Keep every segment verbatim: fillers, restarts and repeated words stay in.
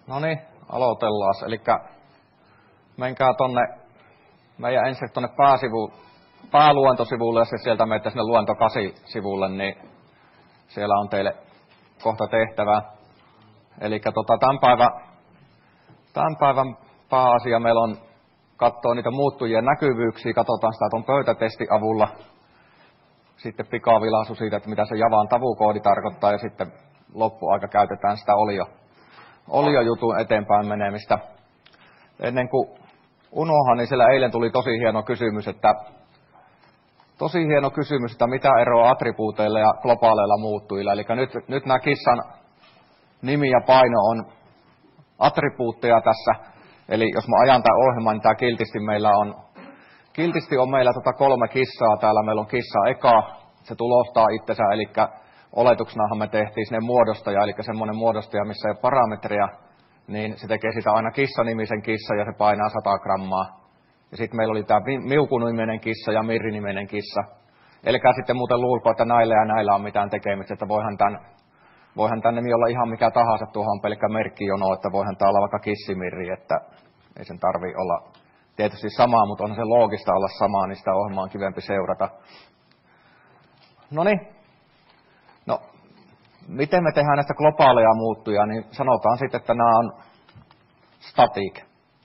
No niin, aloitellaan. Eli menkää tonne meidän ensin tonne pääsivu, pääluentosivulle ja se sieltä menette sinne luento kahdeksan-sivulle, niin siellä on teille kohta tehtävää. Eli tota, tämän, päivän, tämän päivän pääasia meillä on katsoa niitä muuttujien näkyvyyksiä, katsotaan sitä tuon pöytätestin avulla. Sitten pikavilaisu siitä, että mitä se Javan tavukoodi tarkoittaa, ja sitten loppuaika käytetään sitä olio, oliojutun eteenpäin menemistä. Ennen kuin unohan, niin siellä eilen tuli tosi hieno kysymys, että tosi hieno kysymys, että mitä eroa attribuuteilla ja globaaleilla muuttujilla. Eli nyt, nyt nämä kissan nimi ja paino on attribuutteja tässä. Eli jos mä ajan tämän ohjelman, niin tämä kiltisti meillä on, kiltisti on meillä tota kolme kissaa. Täällä meillä on kissa eka, se tulostaa itsensä, eli oletuksenahan me tehtiin sinne muodostaja, eli semmoinen muodostaja, missä ei ole parametria, niin se tekee sitä aina kissanimisen kissa ja se painaa sata grammaa. Ja sitten meillä oli tämä Miuku-niminen kissa ja Mirri-niminen kissa. Elikä sitten muuten luulko, että näillä ja näillä on mitään tekemistä, että voihan tämän, voihan tämän nimi olla ihan mikä tahansa, tuohon pelkkä merkkijono, että voihan tämä olla vaikka Kissimirri, että ei sen tarvitse olla tietysti samaa, mutta onhan se loogista olla samaa, niin sitä ohjelmaa on kivempi seurata. Noniin. No, miten me tehdään näistä globaaleja muuttuja, niin sanotaan sitten, että nämä on static.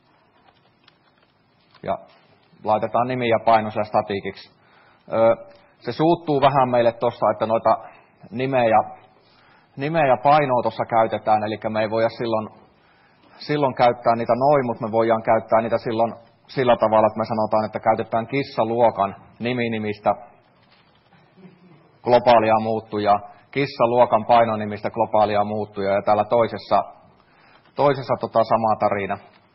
Ja laitetaan nimi ja paino siellä staticiksi. Se suuttuu vähän meille tuossa, että noita nimeä ja, nimeä ja painoa tuossa käytetään, eli me ei voida silloin, silloin käyttää niitä noin, mutta me voidaan käyttää niitä silloin sillä tavalla, että me sanotaan, että käytetään kissaluokan nimi-nimistä globaalia muuttujaa, kissaluokan painonimistä globaalia muuttujaa, ja täällä toisessa, toisessa tota sama tarina.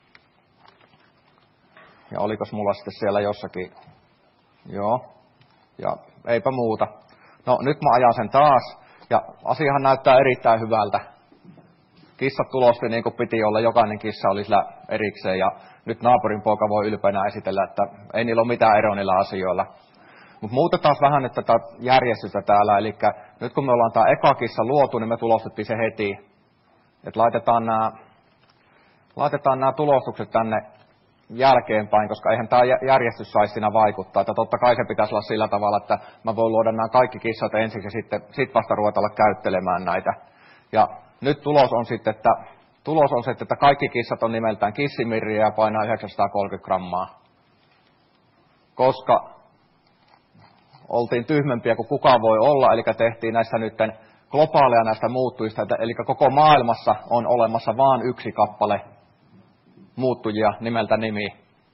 Ja olikos mulla sitten siellä jossakin? Joo. Ja eipä muuta. No nyt mä ajan sen taas. Ja asiahan näyttää erittäin hyvältä. Kissat tulosti niin kuin piti olla. Jokainen kissa oli sillä erikseen. Ja nyt naapurin poika voi ylpeänä esitellä, että ei niillä ole mitään eroa niillä asioilla. Mutta muutetaan vähän nyt tätä järjestystä täällä. Eli nyt kun me ollaan tämä eka kissa luotu, niin me tulostettiin se heti. Että laitetaan nämä, laitetaan nämä tulostukset tänne jälkeenpäin, koska eihän tämä järjestys saisi siinä vaikuttaa. Että totta kai se pitäisi olla sillä tavalla, että mä voin luoda nämä kaikki kissat ensin ja sitten sit vasta ruveta olla käyttelemään näitä. Ja nyt tulos on sitten, että, tulos on sitten, että kaikki kissat on nimeltään Kissimirriä ja painaa yhdeksänsataakolmekymmentä grammaa. Koska oltiin tyhmempiä kuin kukaan voi olla, eli tehtiin näistä nyt globaaleja näistä muuttujista, eli koko maailmassa on olemassa vain yksi kappale muuttujia nimeltä nimi.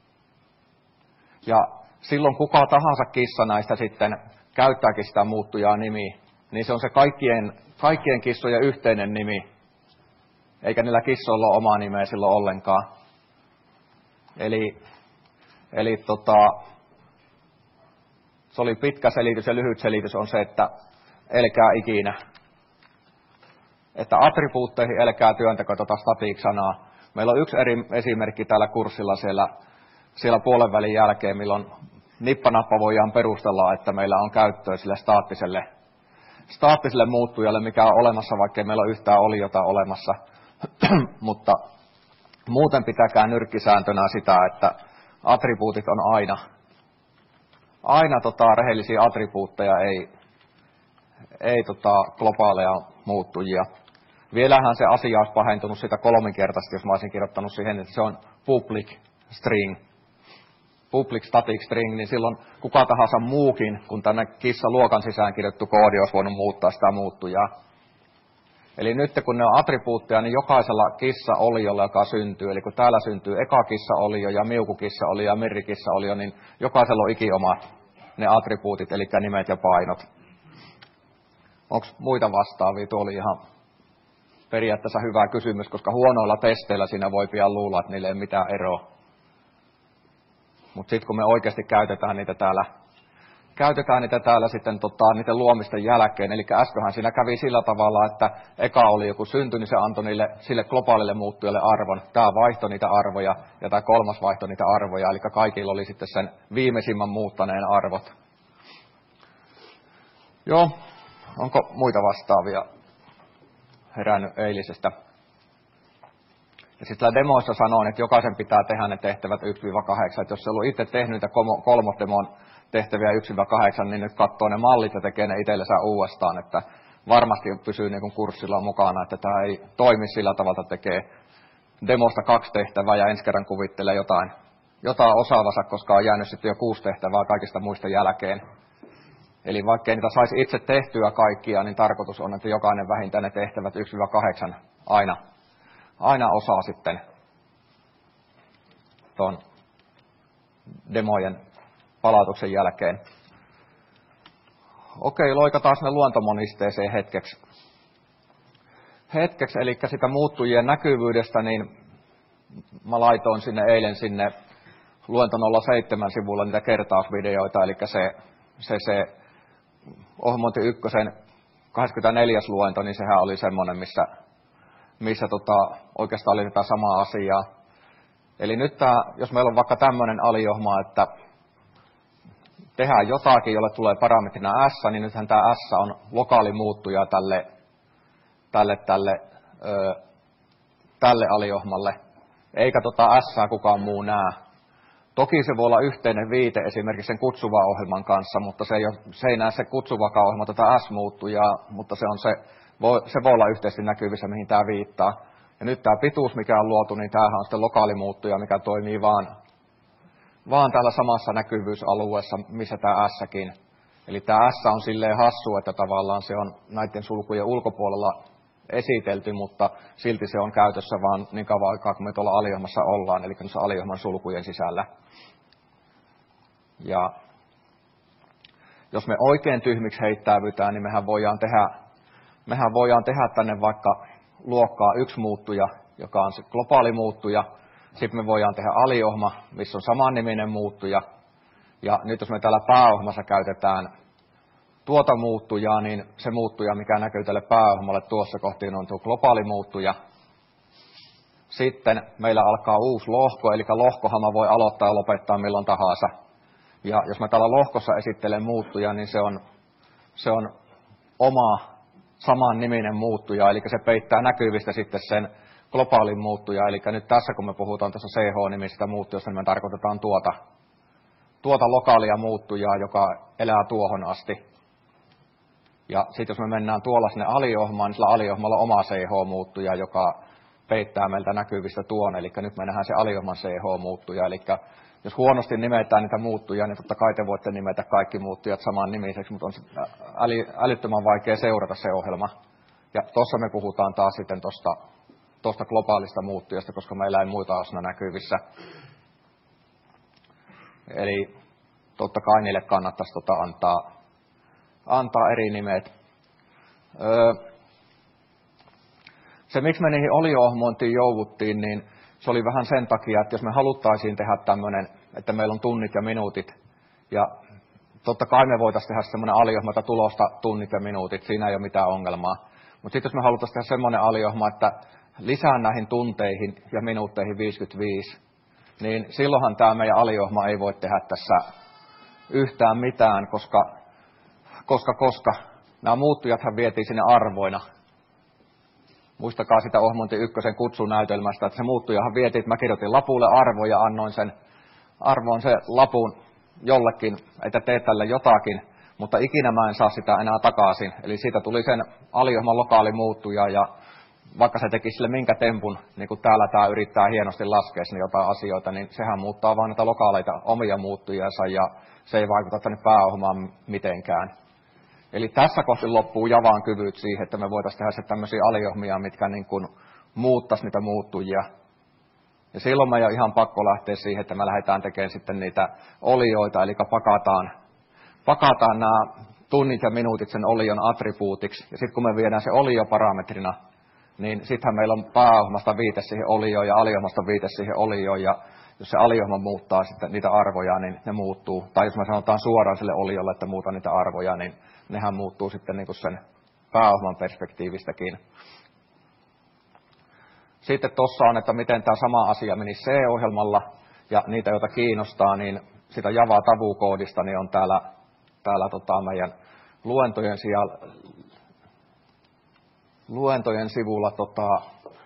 Ja silloin kuka tahansa kissa näistä sitten käyttääkin sitä muuttujaa nimi, niin se on se kaikkien, kaikkien kissojen yhteinen nimi. Eikä niillä kissoilla ole omaa nimeä silloin ollenkaan. Eli, eli tota, se oli pitkä selitys ja lyhyt selitys on se, että älkää ikinä. Että attribuutteihin älkää työntäkö tuota static-sanaa. Meillä on yksi eri esimerkki täällä kurssilla siellä, siellä puolen välin jälkeen, milloin nippanappa voidaan perustella, että meillä on käyttöä sille staattiselle, staattiselle muuttujalle, mikä on olemassa, vaikka ei meillä ole yhtään oliota olemassa. Mutta muuten pitäkää nyrkkisääntönä sitä, että attribuutit on aina, aina tota, rehellisiä attribuutteja, ei, ei tota, globaaleja muuttujia. Vielähän se asia olisi pahentunut sitä kolminkertaisesti, jos mä olisin kirjoittanut siihen, että se on public string, public static string, niin silloin kuka tahansa muukin, kun tänne kissaluokan sisään kirjoittu koodi olisi voinut muuttaa sitä muuttujaa. Eli nyt kun ne on attribuutteja, niin jokaisella kissa-oliolla, joka syntyy, eli kun täällä syntyy eka kissa-olio ja miukukissa-olio ja mirrikissa-olio, niin jokaisella on ikiomat ne attribuutit, eli nimet ja painot. Onko muita vastaavia? Tuo oli ihan periaatteessa hyvä kysymys, koska huonoilla testeillä siinä voi pian luulla, että niillä ei ole mitään eroa. Mutta sitten kun me oikeasti käytetään niitä täällä, käytetään niitä täällä sitten tota, niiden luomisten jälkeen, eli äskenhän siinä kävi sillä tavalla, että eka oli joku synty, niin se antoi niille, sille globaalille muuttujalle arvon. Tämä vaihtoi niitä arvoja ja tämä kolmas vaihtoi niitä arvoja, eli kaikilla oli sitten sen viimeisimmän muuttaneen arvot. Joo, onko muita vastaavia herännyt eilisestä? Ja sitten demoissa sanoin, että jokaisen pitää tehdä ne tehtävät yksi kahdeksan. Että jos se on itse tehnyt niitä kolmosdemon tehtäviä yksi kahdeksan, niin nyt katsoo ne mallit ja tekee ne itsellensä uudestaan. Että varmasti pysyy niin kuin kurssilla mukana, että tämä ei toimi sillä tavalla, että tekee demosta kaksi tehtävää ja ensi kerran kuvittelee jotain, jotain osaavansa, koska on jäänyt sitten jo kuusi tehtävää kaikista muista jälkeen. Eli vaikka ei niitä saisi itse tehtyä kaikkia, niin tarkoitus on, että jokainen vähintään ne tehtävät yksi kahdeksan aina, aina osaa sitten tuon demojen palautuksen jälkeen. Okei, loikataan sinne luontomonisteeseen hetkeksi. Hetkeksi, eli sitä muuttujien näkyvyydestä, niin mä laitoin sinne eilen sinne luento nolla seitsemän sivulla niitä kertausvideoita, eli se, se, se Ohjelmointi ykkösen kahdeskymmenesneljäs luento, niin sehän oli semmoinen, missä, missä tota, oikeastaan oli tätä samaa asiaa. Eli nyt tää, jos meillä on vaikka tämmöinen aliohma, että tehdään jotakin, jolle tulee parametrina S, niin nythän tämä S on lokaali muuttuja tälle, tälle, tälle, ö, tälle aliohmalle, eikä tota S kukaan muu näe. Toki se voi olla yhteinen viite esimerkiksi sen kutsuvan ohjelman kanssa, mutta se ei, ole, se ei näe se kutsuvakaan ohjelma tätä S-muuttujaa, mutta se, on se, voi, se voi olla yhteisesti näkyvissä, mihin tämä viittaa. Ja nyt tämä pituus, mikä on luotu, niin tämähän on sitten lokaalimuuttuja, mikä toimii vaan, vaan täällä samassa näkyvyysalueessa, missä tämä S:kin. Eli tämä S on silleen hassu, että tavallaan se on näiden sulkujen ulkopuolella esitelty, mutta silti se on käytössä vaan niin kauan aikaa, kun me tuolla aliohmassa ollaan, eli aliohman sulkujen sisällä. Ja jos me oikein tyhmiksi heittäydytään, niin mehän voidaan tehdä, mehän voidaan tehdä tänne vaikka luokkaa yksi muuttuja, joka on se globaali muuttuja. Sitten me voidaan tehdä aliohma, missä on samanniminen muuttuja. Ja nyt jos me täällä pääohmassa käytetään tuota muuttujaa, niin se muuttuja, mikä näkyy tälle pääohjelmalle tuossa kohtiin, on tuo globaali muuttuja. Sitten meillä alkaa uusi lohko, eli lohkohama voi aloittaa ja lopettaa milloin tahansa. Ja jos mä täällä lohkossa esittelen muuttuja, niin se on, se on oma saman niminen muuttuja, eli se peittää näkyvistä sitten sen globaalin muuttuja. Eli nyt tässä, kun me puhutaan tässä C H-nimisestä muuttujasta, niin me tarkoitetaan tuota, tuota lokaalia muuttujaa, joka elää tuohon asti. Ja sitten jos me mennään tuolla sinne aliohmaan, niin sillä aliohmalla on oma C H-muuttuja, joka peittää meiltä näkyvistä tuon. Eli nyt me nähdään se aliohman C H-muuttuja. Eli jos huonosti nimetään niitä muuttuja, niin totta kai te voitte nimetä kaikki muuttujat saman nimiseksi, mutta on äly, älyttömän vaikea seurata se ohjelma. Ja tuossa me puhutaan taas sitten tuosta globaalista muuttujasta, koska meillä ei muita osana näkyvissä. Eli totta kai niille kannattaisi tota antaa, antaa eri nimet. Öö, se, miksi me niihin olio-ohjelmointiin jouduttiin, niin se oli vähän sen takia, että jos me haluttaisiin tehdä tämmöinen, että meillä on tunnit ja minuutit, ja totta kai me voitaisiin tehdä semmoinen aliohma, että tulosta tunnit ja minuutit, siinä ei ole mitään ongelmaa. Mutta sitten jos me haluttaisiin tehdä semmoinen aliohma, että lisää näihin tunteihin ja minuutteihin viisikymmentäviisi, niin silloinhan tämä meidän aliohma ei voi tehdä tässä yhtään mitään, koska, koska, koska nämä muuttujathan vietiin sinne arvoina. Muistakaa sitä Ohjelmointi ykkösen kutsunäytelmästä, että se muuttujahan vietiin, että mä kirjoitin lapulle arvo ja annoin sen arvoon se lapun jollekin, että teet tälle jotakin, mutta ikinä mä en saa sitä enää takaisin. Eli siitä tuli sen aliohman lokaali muuttuja, ja vaikka se teki sille minkä tempun, niin kuin täällä tämä yrittää hienosti laskea sinne jotain asioita, niin sehän muuttaa vaan näitä lokaaleita omia muuttujansa, ja se ei vaikuta tänne pääohjelmaan mitenkään. Eli tässä kohti loppuu Javan kyvyt siihen, että me voitaisiin tehdä se tämmöisiä aliohmia, mitkä niin kuin muuttaisi niitä muuttujia. Ja silloin meidän on ihan pakko lähteä siihen, että me lähdetään tekemään sitten niitä olioita, eli pakataan, pakataan nämä tunnit ja minuutit sen olion attribuutiksi. Ja sitten kun me viedään se olio parametrina, niin sittenhän meillä on pääohjelmasta viite siihen olioon ja aliohjelmasta viite siihen olioon. Ja jos se aliohjelma muuttaa sitten niitä arvoja, niin ne muuttuu. Tai jos me sanotaan suoraan sille oliolle, että muuta niitä arvoja, niin nehän muuttuu sitten niin kuin sen pääohjelman perspektiivistäkin. Sitten tuossa on, että miten tämä sama asia meni C-ohjelmalla, ja niitä, joita kiinnostaa, niin sitä Java-tavukoodista niin on täällä, täällä tota meidän luentojen, sijalla, luentojen sivulla tota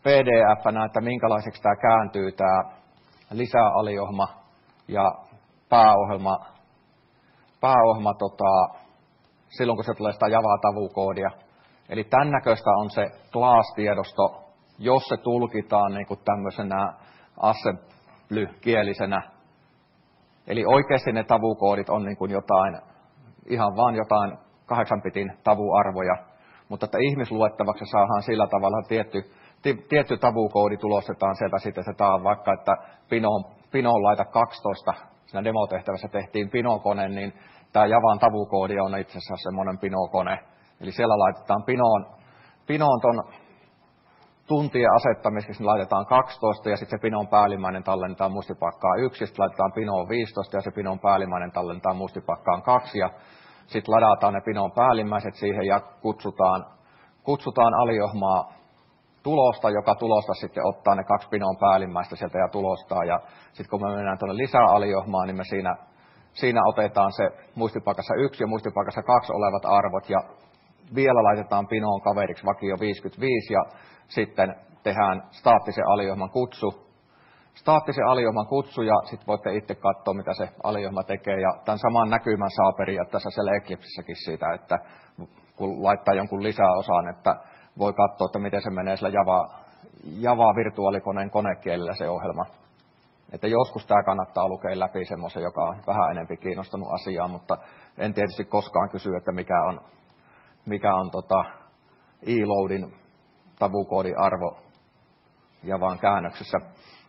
P D F:nä, että minkälaiseksi tämä kääntyy, tämä lisäaliohma ja pääohjelma, pääohjelma tota, silloin, kun se tulee sitä Java-tavukoodia. Eli tämän näköistä on se class-tiedosto, jos se tulkitaan niin kuin tämmöisenä assembly-kielisenä. Eli oikeasti ne tavukoodit on niin kuin jotain, ihan vaan jotain kahdeksan bitin tavuarvoja, mutta että ihmisluettavaksi saadaan sillä tavalla tietty, tietty tavukoodi tulostetaan sieltä sitten, se taa vaikka, että Pinoon, Pinoon laita kaksitoista, siinä demotehtävässä tehtiin Pino-kone, niin tämä Javan tavukoodi on itse asiassa semmoinen Pino-kone. Eli siellä laitetaan Pinoon, Pinoon ton tuntien asettamiseksi niin laitetaan kaksitoista ja sitten se Pinon päällimmäinen tallennetaan muistipakkaan yksi, sitten laitetaan Pinoon viisitoista ja se Pinon päällimmäinen tallennetaan muistipakkaan kaksi ja sitten ladataan ne Pinon päällimmäiset siihen ja kutsutaan, kutsutaan aliohmaa tulosta, joka tulosta sitten ottaa ne kaksi Pinon päällimmäistä sieltä ja tulostaa. Ja sitten kun me mennään tuonne lisäaliohmaan, niin me siinä, siinä otetaan se muistipakassa yksi ja muistipakassa kaksi olevat arvot ja vielä laitetaan Pinoon kaveriksi vakio viisikymmentäviisi ja sitten tehdään staattisen aliohman kutsu. Staattisen aliohman kutsu ja sitten voitte itse katsoa, mitä se aliohma tekee. Ja tämän saman näkymän saa periaatteessa siellä Eclipsessäkin siitä, että kun laittaa jonkun lisäosan, että voi katsoa, että miten se menee sillä Java, Java virtuaalikoneen konekielellä se ohjelma. Että joskus tämä kannattaa lukea läpi semmoisen, joka on vähän enemmän kiinnostunut asiaa, mutta en tietysti koskaan kysy, että mikä on, mikä on tota e-loadin tavukoodin arvo Javan käännöksessä.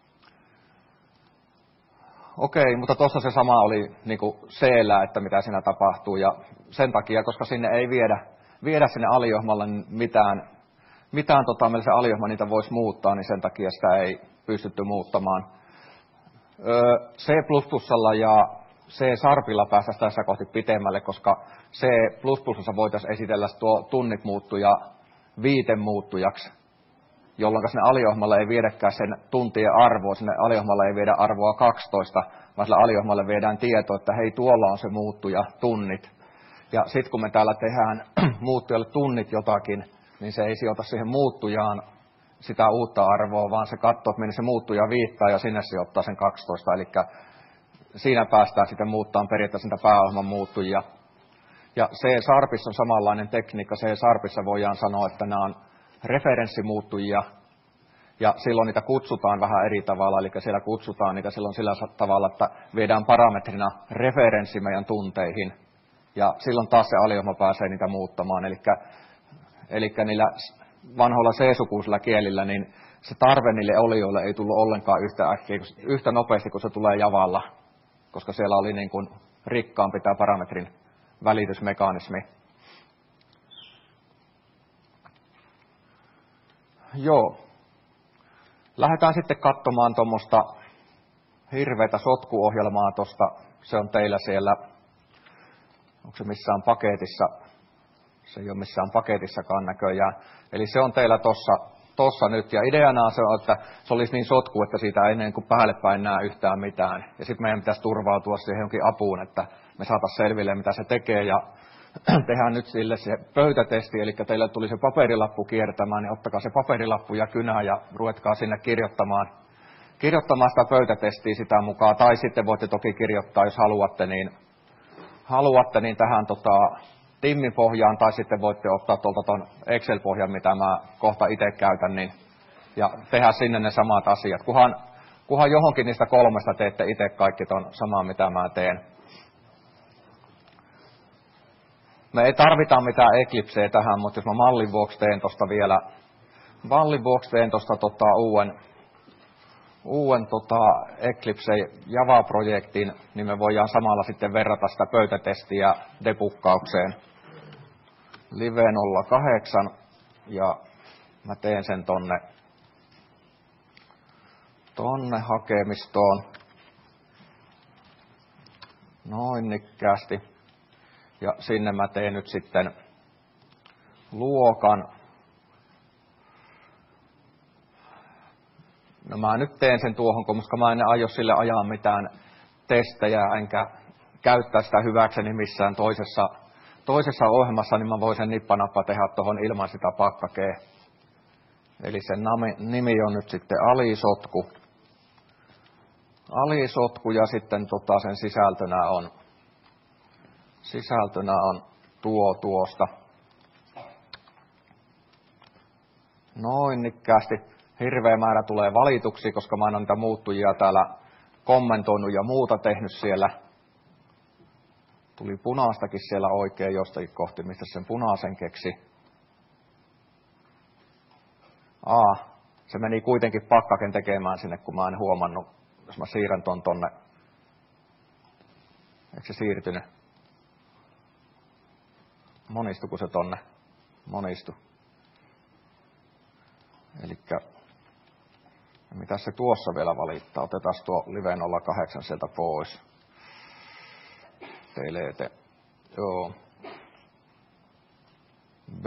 Okei, mutta tuossa se sama oli niin kuin C-llä, että mitä siinä tapahtuu, ja sen takia, koska sinne ei viedä, viedä sinne aliohmalle mitään, mitään tota, millä se aliohma niitä voisi muuttaa, niin sen takia sitä ei pystytty muuttamaan. C plus plusalla ja C-sharpilla päästäisiin tässä kohti pitemmälle, koska C plus plusassa voitaisiin esitellä tuo tunnit muuttuja viiten muuttujaksi, jolloin sinne aliohmalle ei viedäkään sen tuntien arvoa, sinne aliohmalle ei viedä arvoa kaksitoista, vaan sille aliohmalle viedään tieto, että hei, tuolla on se muuttuja tunnit. Ja sitten kun me täällä tehdään muuttujalle tunnit jotakin, niin se ei sijoita siihen muuttujaan sitä uutta arvoa, vaan se katsoo, että minne se muuttuja viittaa ja sinne sijoittaa sen kaksitoista. Eli siinä päästään sitten muuttamaan periaatteessa niitä pääohjelman muuttujia. Ja C-sharpissa on samanlainen tekniikka. C-sharpissa voidaan sanoa, että nämä on referenssimuuttujia, ja silloin niitä kutsutaan vähän eri tavalla, eli siellä kutsutaan niitä silloin sillä tavalla, että viedään parametrina referenssi meidän tunteihin, ja silloin taas se aliohma pääsee niitä muuttamaan, eli, eli niillä vanhoilla C-sukuisilla kielillä, niin se tarve niille olioille ei tullut ollenkaan yhtä äkkiä, yhtä nopeasti kuin se tulee Javalla, koska siellä oli niin kuin rikkaampi tämä parametrin välitysmekanismi. Joo. Lähdetään sitten katsomaan tuommoista hirveätä sotkuohjelmaa tuosta. Se on teillä siellä, onko se missään paketissa? Se ei ole missään paketissakaan näköjään. Eli se on teillä tuossa tossa nyt. Ja ideana se on, että se olisi niin sotku, että siitä ei ennen kuin päälle päin näe yhtään mitään. Ja sitten meidän pitäisi turvautua siihen jonkin apuun, että me saataisiin selville, mitä se tekee. Ja tehdään nyt sille se pöytätesti, eli teille tuli se paperilappu kiertämään, niin ottakaa se paperilappu ja kynä ja ruvetkaa sinne kirjoittamaan, kirjoittamaan sitä pöytätestiä sitä mukaan. Tai sitten voitte toki kirjoittaa, jos haluatte, niin, haluatte, niin tähän tota, Timmin pohjaan, tai sitten voitte ottaa tuolta tuon Excel-pohjan, mitä mä kohta itse käytän, niin, ja tehdä sinne ne samat asiat. Kunhan, kunhan johonkin niistä kolmesta teette itse kaikki ton samaa, mitä mä teen. Me ei tarvita mitään Eclipseä tähän, mutta jos mä mallin vuoksi teen tuosta vielä, mallin vuoksi teen tuosta tota uuden, uuden tota Eclipse Java-projektin, niin me voidaan samalla sitten verrata sitä pöytätestiä debuggaukseen. Live nolla kahdeksan, ja mä teen sen tonne, tonne hakemistoon. Noin nikkäästi. Ja sinne mä teen nyt sitten luokan. No mä nyt teen sen tuohon, koska mä en aio sille ajaa mitään testejä, enkä käyttää sitä hyväkseni missään toisessa, toisessa ohjelmassa, niin mä voin sen nippanappa tehdä tuohon ilman sitä pakkakee, Eli sen nimi on nyt sitten alisotku. Alisotku ja sitten tota sen sisältönä on, sisältönä on tuo tuosta. Noin nikkäästi. Hirveä määrä tulee valituksi, koska mä en ole niitä muuttujia täällä kommentoinut ja muuta tehnyt siellä. Tuli punaistakin siellä oikein jostakin kohti, mistä sen punaisen keksi. Aa, se meni kuitenkin pakkaken tekemään sinne, kun mä en huomannut, jos mä siirrän ton tonne. Eikö se siirtynyt? Monistuko se tonne? Monistu. Elikkä, mitä se tuossa vielä valittaa? Otetaan tuo live nolla kahdeksan sieltä pois. Telete. Joo. B.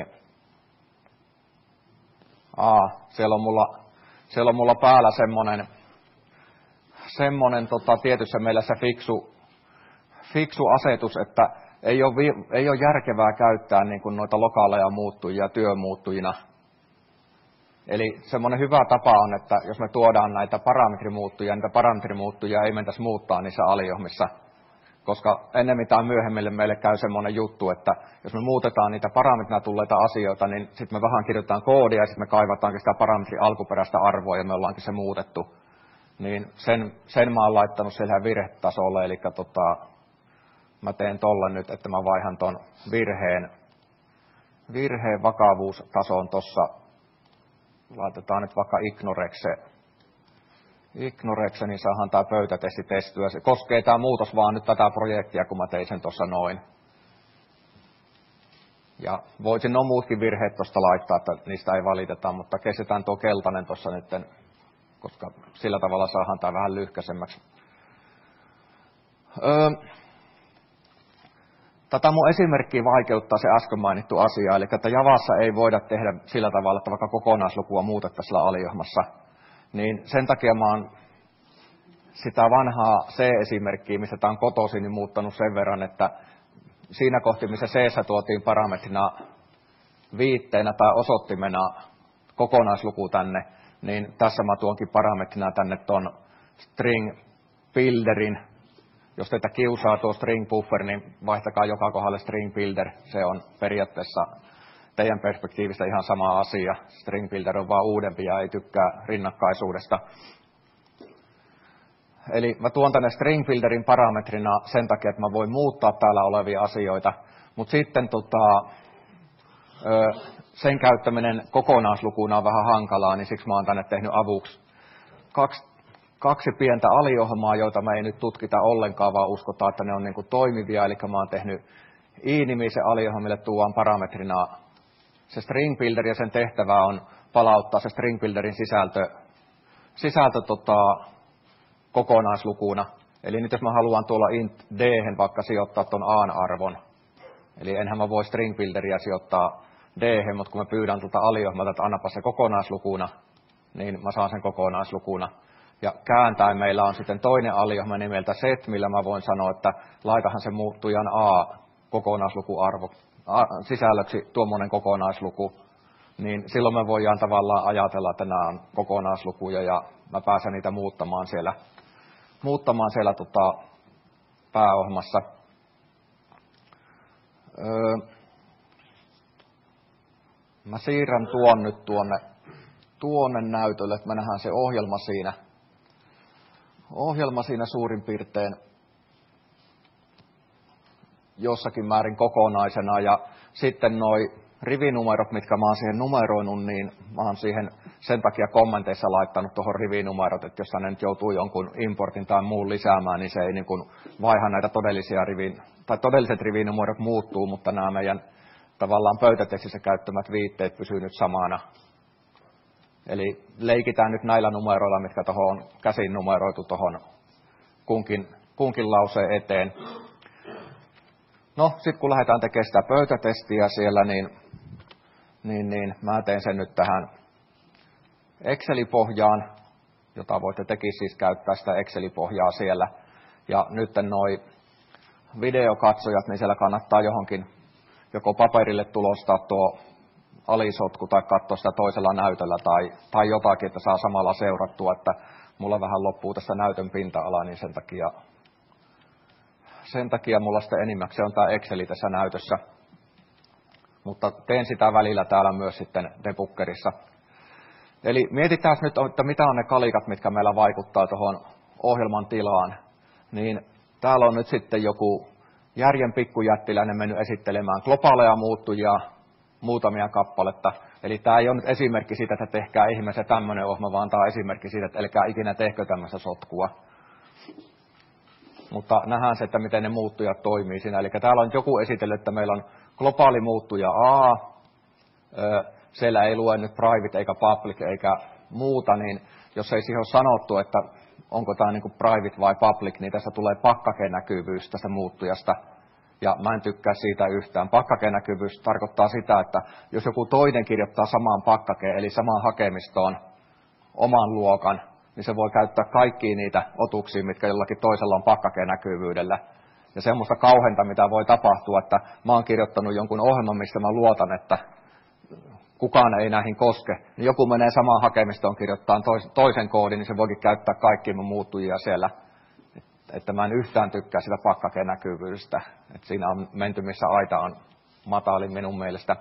A. Siellä on mulla, siellä on mulla päällä semmonen, semmonen tota, tietyssä mielessä fiksu, fiksu asetus, että ei ole, ei ole järkevää käyttää niin kuin noita lokaaleja muuttujia työmuuttujina. Eli semmoinen hyvä tapa on, että jos me tuodaan näitä parametrimuuttujia, niitä parametrimuuttujia ei mentäisi muuttaa niissä aliohmissa. Koska ennemmin tai myöhemmille meille käy semmoinen juttu, että jos me muutetaan niitä parametrina tulleita asioita, niin sitten me vähän kirjoitetaan koodia ja sitten me kaivataankin sitä parametrin alkuperäistä arvoa ja me ollaankin se muutettu. Niin sen, sen mä oon laittanut siellä virhetasolle, eli tota, mä teen tolle nyt, että mä vaihan ton virheen, virheen vakavuustason tossa. Laitetaan nyt vaikka ignorexe. Ignorexe, niin saadaan tämä pöytätesti testyä. Se koskee tämä muutos vaan nyt tätä projektia, kun mä tein sen tuossa noin. Ja voisin no muutkin virheet tuosta laittaa, että niistä ei valiteta, mutta kestetään tuo keltainen tuossa nyt, koska sillä tavalla saadaan tämä vähän lyhkäisemmäksi. Öö, Tätä mun esimerkkiä vaikeuttaa se äsken mainittu asia, eli että Javassa ei voida tehdä sillä tavalla, että vaikka kokonaislukua muutettaisiin aliohmassa. Niin sen takia mä oon sitä vanhaa C-esimerkkiä, mistä tämä on kotoisin, niin muuttanut sen verran, että siinä kohti, missä C tuotiin parametrina viitteenä tai osoittimena kokonaisluku tänne, niin tässä mä tuonkin parametrina tänne ton string builderin. Jos teitä kiusaa tuo string buffer, niin vaihtakaa joka kohdalle string builder. Se on periaatteessa teidän perspektiivistä ihan sama asia. String builder on vaan uudempi ja ei tykkää rinnakkaisuudesta. Eli mä tuon tänne string builderin parametrina sen takia, että mä voin muuttaa täällä olevia asioita. Mutta sitten tota, sen käyttäminen kokonaislukuna on vähän hankalaa, niin siksi mä oon tänne tehnyt avuksi kaksi Kaksi pientä aliohjelmaa, joita me ei nyt tutkita ollenkaan, vaan uskotaan, että ne on niin kuin toimivia. Eli mä oon tehnyt i-nimisen aliohjelman, mille tuodaan parametrina se string builder, ja sen tehtävä on palauttaa se string builderin sisältö, sisältö tota, kokonaislukuna. Eli nyt jos mä haluan tuolla int d vaikka sijoittaa tuon a-arvon, eli enhän mä voi string builderia sijoittaa d, mutta kun mä pyydän tuolta aliohjelmalta, että annapa se kokonaislukuna, niin mä saan sen kokonaislukuna. Ja kääntäen meillä on sitten toinen aliohjelma nimeltä set, millä mä voin sanoa, että laitahan se muuttujan a kokonaislukuarvo a, sisällöksi tuommoinen kokonaisluku. Niin silloin me voidaan tavallaan ajatella, että nämä on kokonaislukuja ja mä pääsen niitä muuttamaan siellä, muuttamaan siellä tota, pääohjelmassa. Öö, mä siirrän tuon nyt tuonne, tuonne näytölle, että me nähdään se ohjelma siinä. Ohjelma siinä suurin piirtein jossakin määrin kokonaisena, ja sitten noi rivinumerot, mitkä mä oon siihen numeroinut, niin mä oon siihen sen takia kommenteissa laittanut tuohon rivinumerot, että jos hän nyt joutuu jonkun importin tai muun lisäämään, niin se ei niin kuin vaiha näitä todellisia rivin, tai todelliset rivinumerot muuttuu, mutta nämä meidän tavallaan pöytätekstissä käyttämät viitteet pysyy nyt samana. Eli leikitään nyt näillä numeroilla, mitkä tuohon on käsin numeroitu tuohon kunkin, kunkin lauseen eteen. No, sitten kun lähdetään tekemään sitä pöytätestiä siellä, niin, niin, niin mä teen sen nyt tähän Excel-pohjaan, jota voitte tekin siis käyttää sitä Excel-pohjaa siellä. Ja nyt noi videokatsojat, niin siellä kannattaa johonkin joko paperille tulostaa tuo alisotku tai katsoa sitä toisella näytöllä tai, tai jotakin, että saa samalla seurattua, että mulla vähän loppuu tässä näytön pinta-ala, niin sen takia, sen takia mulla sitten enimmäkseen on tämä Exceli tässä näytössä. Mutta teen sitä välillä täällä myös sitten debuggerissa. Eli mietitään nyt, että mitä on ne kalikat, mitkä meillä vaikuttaa tuohon ohjelman tilaan. Niin täällä on nyt sitten joku järjen pikkujättiläinen mennyt esittelemään globaaleja muuttujia, muutamia kappaletta. Eli tämä ei ole nyt esimerkki siitä, että tehkää ihmeessä tämmöinen ohjelma, vaan tämä on esimerkki siitä, että älkää ikinä tehkö tämmöistä sotkua. Mutta nähdään se, että miten ne muuttujat toimii siinä. Eli täällä on joku esitellyt, että meillä on globaali muuttuja A, siellä ei lue nyt private eikä public eikä muuta, niin jos ei siihen ole sanottu, että onko tämä niin kuin private vai public, niin tässä tulee pakkakenäkyvyys tästä muuttujasta. Ja mä en tykkää siitä yhtään. Pakkakenäkyvyys tarkoittaa sitä, että jos joku toinen kirjoittaa samaan pakkakeen, eli samaan hakemistoon oman luokan, niin se voi käyttää kaikkia niitä otuksia, mitkä jollakin toisella on pakkakenäkyvyydellä. Ja semmoista kauheinta, mitä voi tapahtua, että mä oon kirjoittanut jonkun ohjelman, missä mä luotan, että kukaan ei näihin koske. Niin joku menee samaan hakemistoon kirjoittaa toisen koodin, niin se voikin käyttää kaikkia mun muuttujia siellä. Että mä en yhtään tykkää sitä pakkakenäkyvyydestä. Että siinä on menty, missä aita on matalin minun mielestä.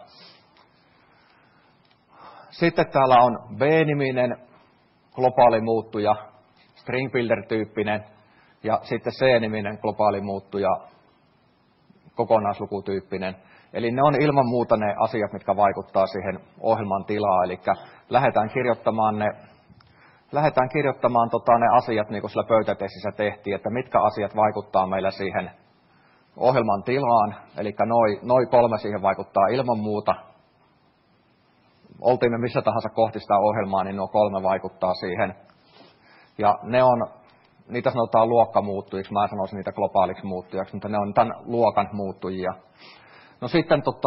Sitten täällä on B-niminen globaali muuttuja, string builder-tyyppinen, ja sitten C-niminen globaali muuttuja, kokonaislukutyyppinen. Eli ne on ilman muuta ne asiat, mitkä vaikuttaa siihen ohjelman tilaan. Eli lähdetään kirjoittamaan ne, lähdetään kirjoittamaan tota ne asiat, niin kuin sillä pöytätestissä tehtiin, että mitkä asiat vaikuttaa meillä siihen ohjelman tilaan. Eli noi, noi kolme siihen vaikuttaa ilman muuta. Oltiin me missä tahansa kohti sitä ohjelmaa, niin nuo kolme vaikuttaa siihen. Ja ne on, niitä sanotaan luokkamuuttujiksi, mä sanoisin niitä globaaliksi muuttujaksi, mutta ne on tämän luokan muuttujia. No sitten, tota,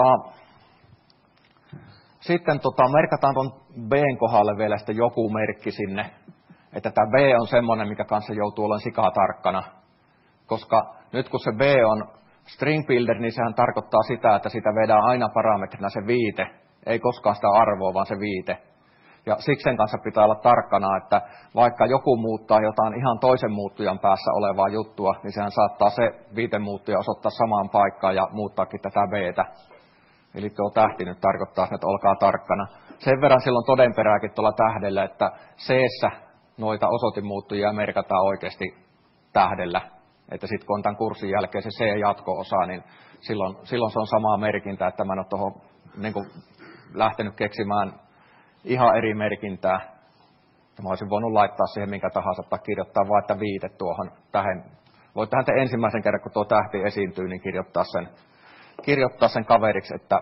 sitten tota, merkataan tuon B:n kohdalle vielä sitten joku merkki sinne, että tämä B on semmoinen, mikä kanssa joutuu olemaan sikaa tarkkana. Koska nyt kun se B on string builder, niin sehän tarkoittaa sitä, että sitä vedään aina parametrina se viite. Ei koskaan sitä arvoa, vaan se viite. Ja siksi sen kanssa pitää olla tarkkana, että vaikka joku muuttaa jotain ihan toisen muuttujan päässä olevaa juttua, niin sehän saattaa se viitemuuttuja osoittaa samaan paikkaan ja muuttaakin tätä B:tä. Eli tuo tähti nyt tarkoittaa, että olkaa tarkkana. Sen verran silloin todenperääkin tuolla tähdellä, että C:ssä noita osoitemuuttujia merkataan oikeasti tähdellä. Että sitten kun on tämän kurssin jälkeen se C-jatko-osa, niin silloin, silloin se on samaa merkintää, että mä en ole tuohon niin kuin lähtenyt keksimään ihan eri merkintää. Mä olisin voinut laittaa siihen minkä tahansa tai kirjoittaa vain, että viite tuohon tähän. Voit tähän te ensimmäisen kerran, kun tuo tähti esiintyy, niin kirjoittaa sen, kirjoittaa sen kaveriksi, että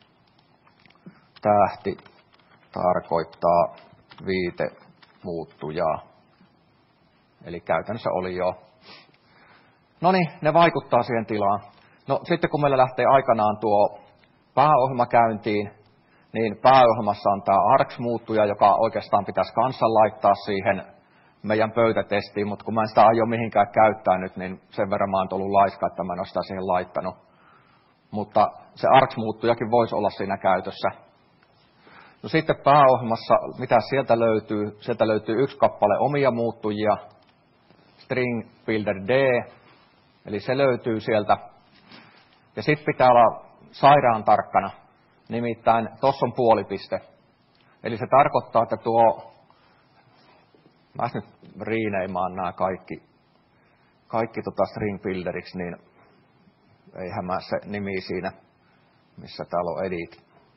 tähti tarkoittaa viite muuttujaa. Eli käytännössä oli jo. No niin, ne vaikuttaa siihen tilaan. No sitten kun meillä lähtee aikanaan tuo pääohjelma käyntiin, niin pääohjelmassa on tämä args-muuttuja, joka oikeastaan pitäisi kanssa laittaa siihen meidän pöytätestiin, mutta kun mä en sitä aio mihinkään käyttää nyt, niin sen verran mä oon ollut laiska, että mä en ole sitä siihen laittanut. Mutta se args-muuttujakin voisi olla siinä käytössä. No sitten pääohjelmassa, mitä sieltä löytyy? Sieltä löytyy yksi kappale omia muuttujia, string builder D, eli se löytyy sieltä. Ja sitten pitää olla sairaan tarkkana. Nimittäin tuossa on puolipiste. Eli se tarkoittaa, että tuo, mä nyt riineimaan nämä kaikki, kaikki tota string builderiksi, niin eihän mä se nimi siinä, missä täällä on edit.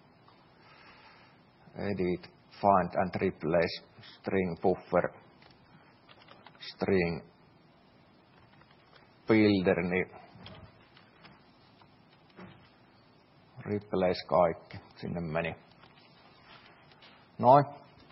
Edit, find and replace, string buffer, string builder, niin replace kaikki, sinne meni. Noin.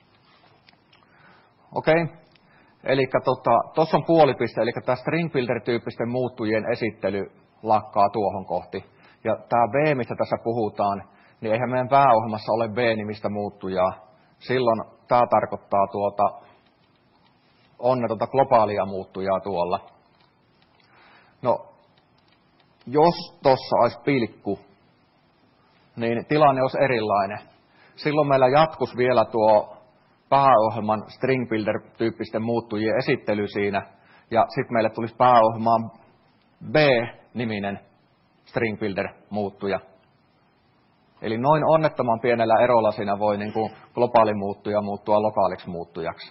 Okei. Okay. Eli tuossa tota, on puolipiste, eli tämä string builder-tyyppisten muuttujien esittely lakkaa tuohon kohti. Ja tämä B, mistä tässä puhutaan, niin eihän meidän pääohjelmassa ole B-nimistä muuttujaa. Silloin tämä tarkoittaa tuota, on ne tuota globaalia muuttujaa tuolla. No, jos tuossa olisi pilkku, niin tilanne olisi erilainen. silloin meillä jatkus vielä tuo pääohjelman string builder-tyyppisten muuttujien esittely siinä, ja sitten meille tulisi pääohjelmaan B-niminen string builder-muuttuja. Eli noin onnettoman pienellä erolla siinä voi niin kuin globaali muuttuja muuttua lokaaliksi muuttujaksi.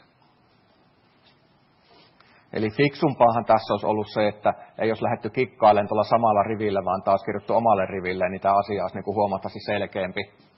Eli fiksumpaahan tässä olisi ollut se, että ei olisi lähdetty kikkailemaan tuolla samalla rivillä, vaan taas kirjoittu omalle riville, niin tämä asia olisi niin kuin huomattavasti selkeämpi.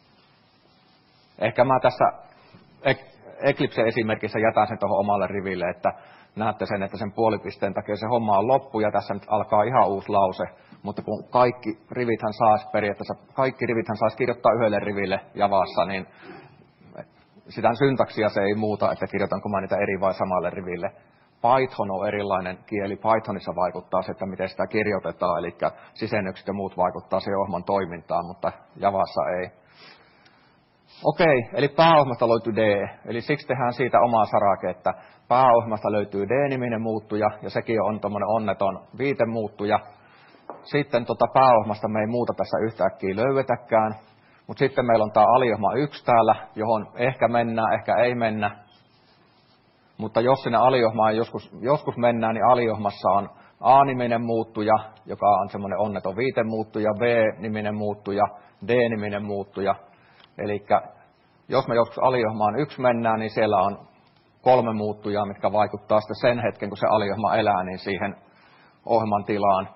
Ehkä mä tässä Eclipse-esimerkissä jätän sen tuohon omalle riville, että näette sen, että sen puolipisteen takia se homma on loppu ja tässä nyt alkaa ihan uusi lause. Mutta kun kaikki rivithän saisi periaatteessa, kaikki rivithän saisi kirjoittaa yhdelle riville Javassa, niin sitä syntaksia se ei muuta, että kirjoitanko mä niitä eri vai samalle riville. Python on erilainen kieli. Pythonissa vaikuttaa se, että miten sitä kirjoitetaan, eli sisennykset ja muut vaikuttaa siihen ohjelman toimintaan, mutta Javassa ei. Okei, eli pääohjelmasta löytyy D, eli siksi tehdään siitä omaa sarake, että pääohjelmasta löytyy D-niminen muuttuja, ja sekin on tuommoinen onneton viitemuuttuja. Sitten tota pääohjelmasta me ei muuta tässä yhtäkkiä löydetäkään, mutta sitten meillä on tämä aliohjelma yksi täällä, johon ehkä mennään, ehkä ei mennä. Mutta jos sinne aliohjelmaan joskus, joskus mennään, niin aliohjelmassa on A-niminen muuttuja, joka on semmoinen onneton viitemuuttuja, B-niminen muuttuja, D-niminen muuttuja. Eli jos me joskus aliohjelmaan yksi mennään, niin siellä on kolme muuttujaa, mitkä vaikuttaa sitten sen hetken, kun se aliohjelma elää, niin siihen ohjelman tilaan.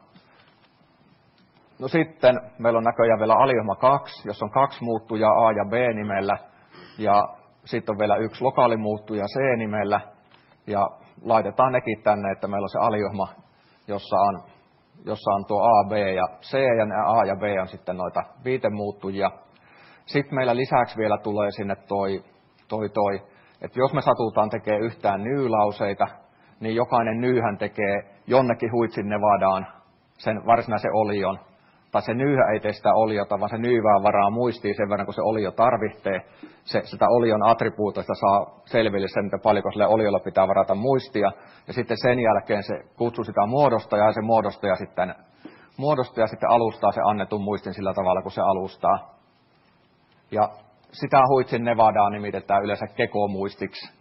No sitten meillä on näköjään vielä aliohjelma kaksi, jossa on kaksi muuttujaa A ja B nimellä, ja sitten on vielä yksi lokaalimuuttuja C-nimellä, ja laitetaan nekin tänne, että meillä on se aliohjelma, jossa on, jossa on tuo A, B ja C, ja ne A ja B on sitten noita viitemuuttujia. Sitten meillä lisäksi vielä tulee sinne toi, toi, toi, että jos me satutaan tekemään yhtään ny-lauseita, niin jokainen nyhän tekee jonnekin huitsin Nevadaan sen varsinaisen olion. Tai se nyyhä ei tee sitä oliota, vaan se nyyvää varaa muistiin sen verran, kun se olio tarvitsee. Se, sitä olion attribuutoista saa selville sen, että paljonko sille oliolla pitää varata muistia. Ja sitten sen jälkeen se kutsuu sitä muodostajaa, ja se muodostaja sitten, muodostaja sitten alustaa se annetun muistin sillä tavalla, kun se alustaa. Ja sitä huitsin Nevadaa nimitetään yleensä kekomuistiksi.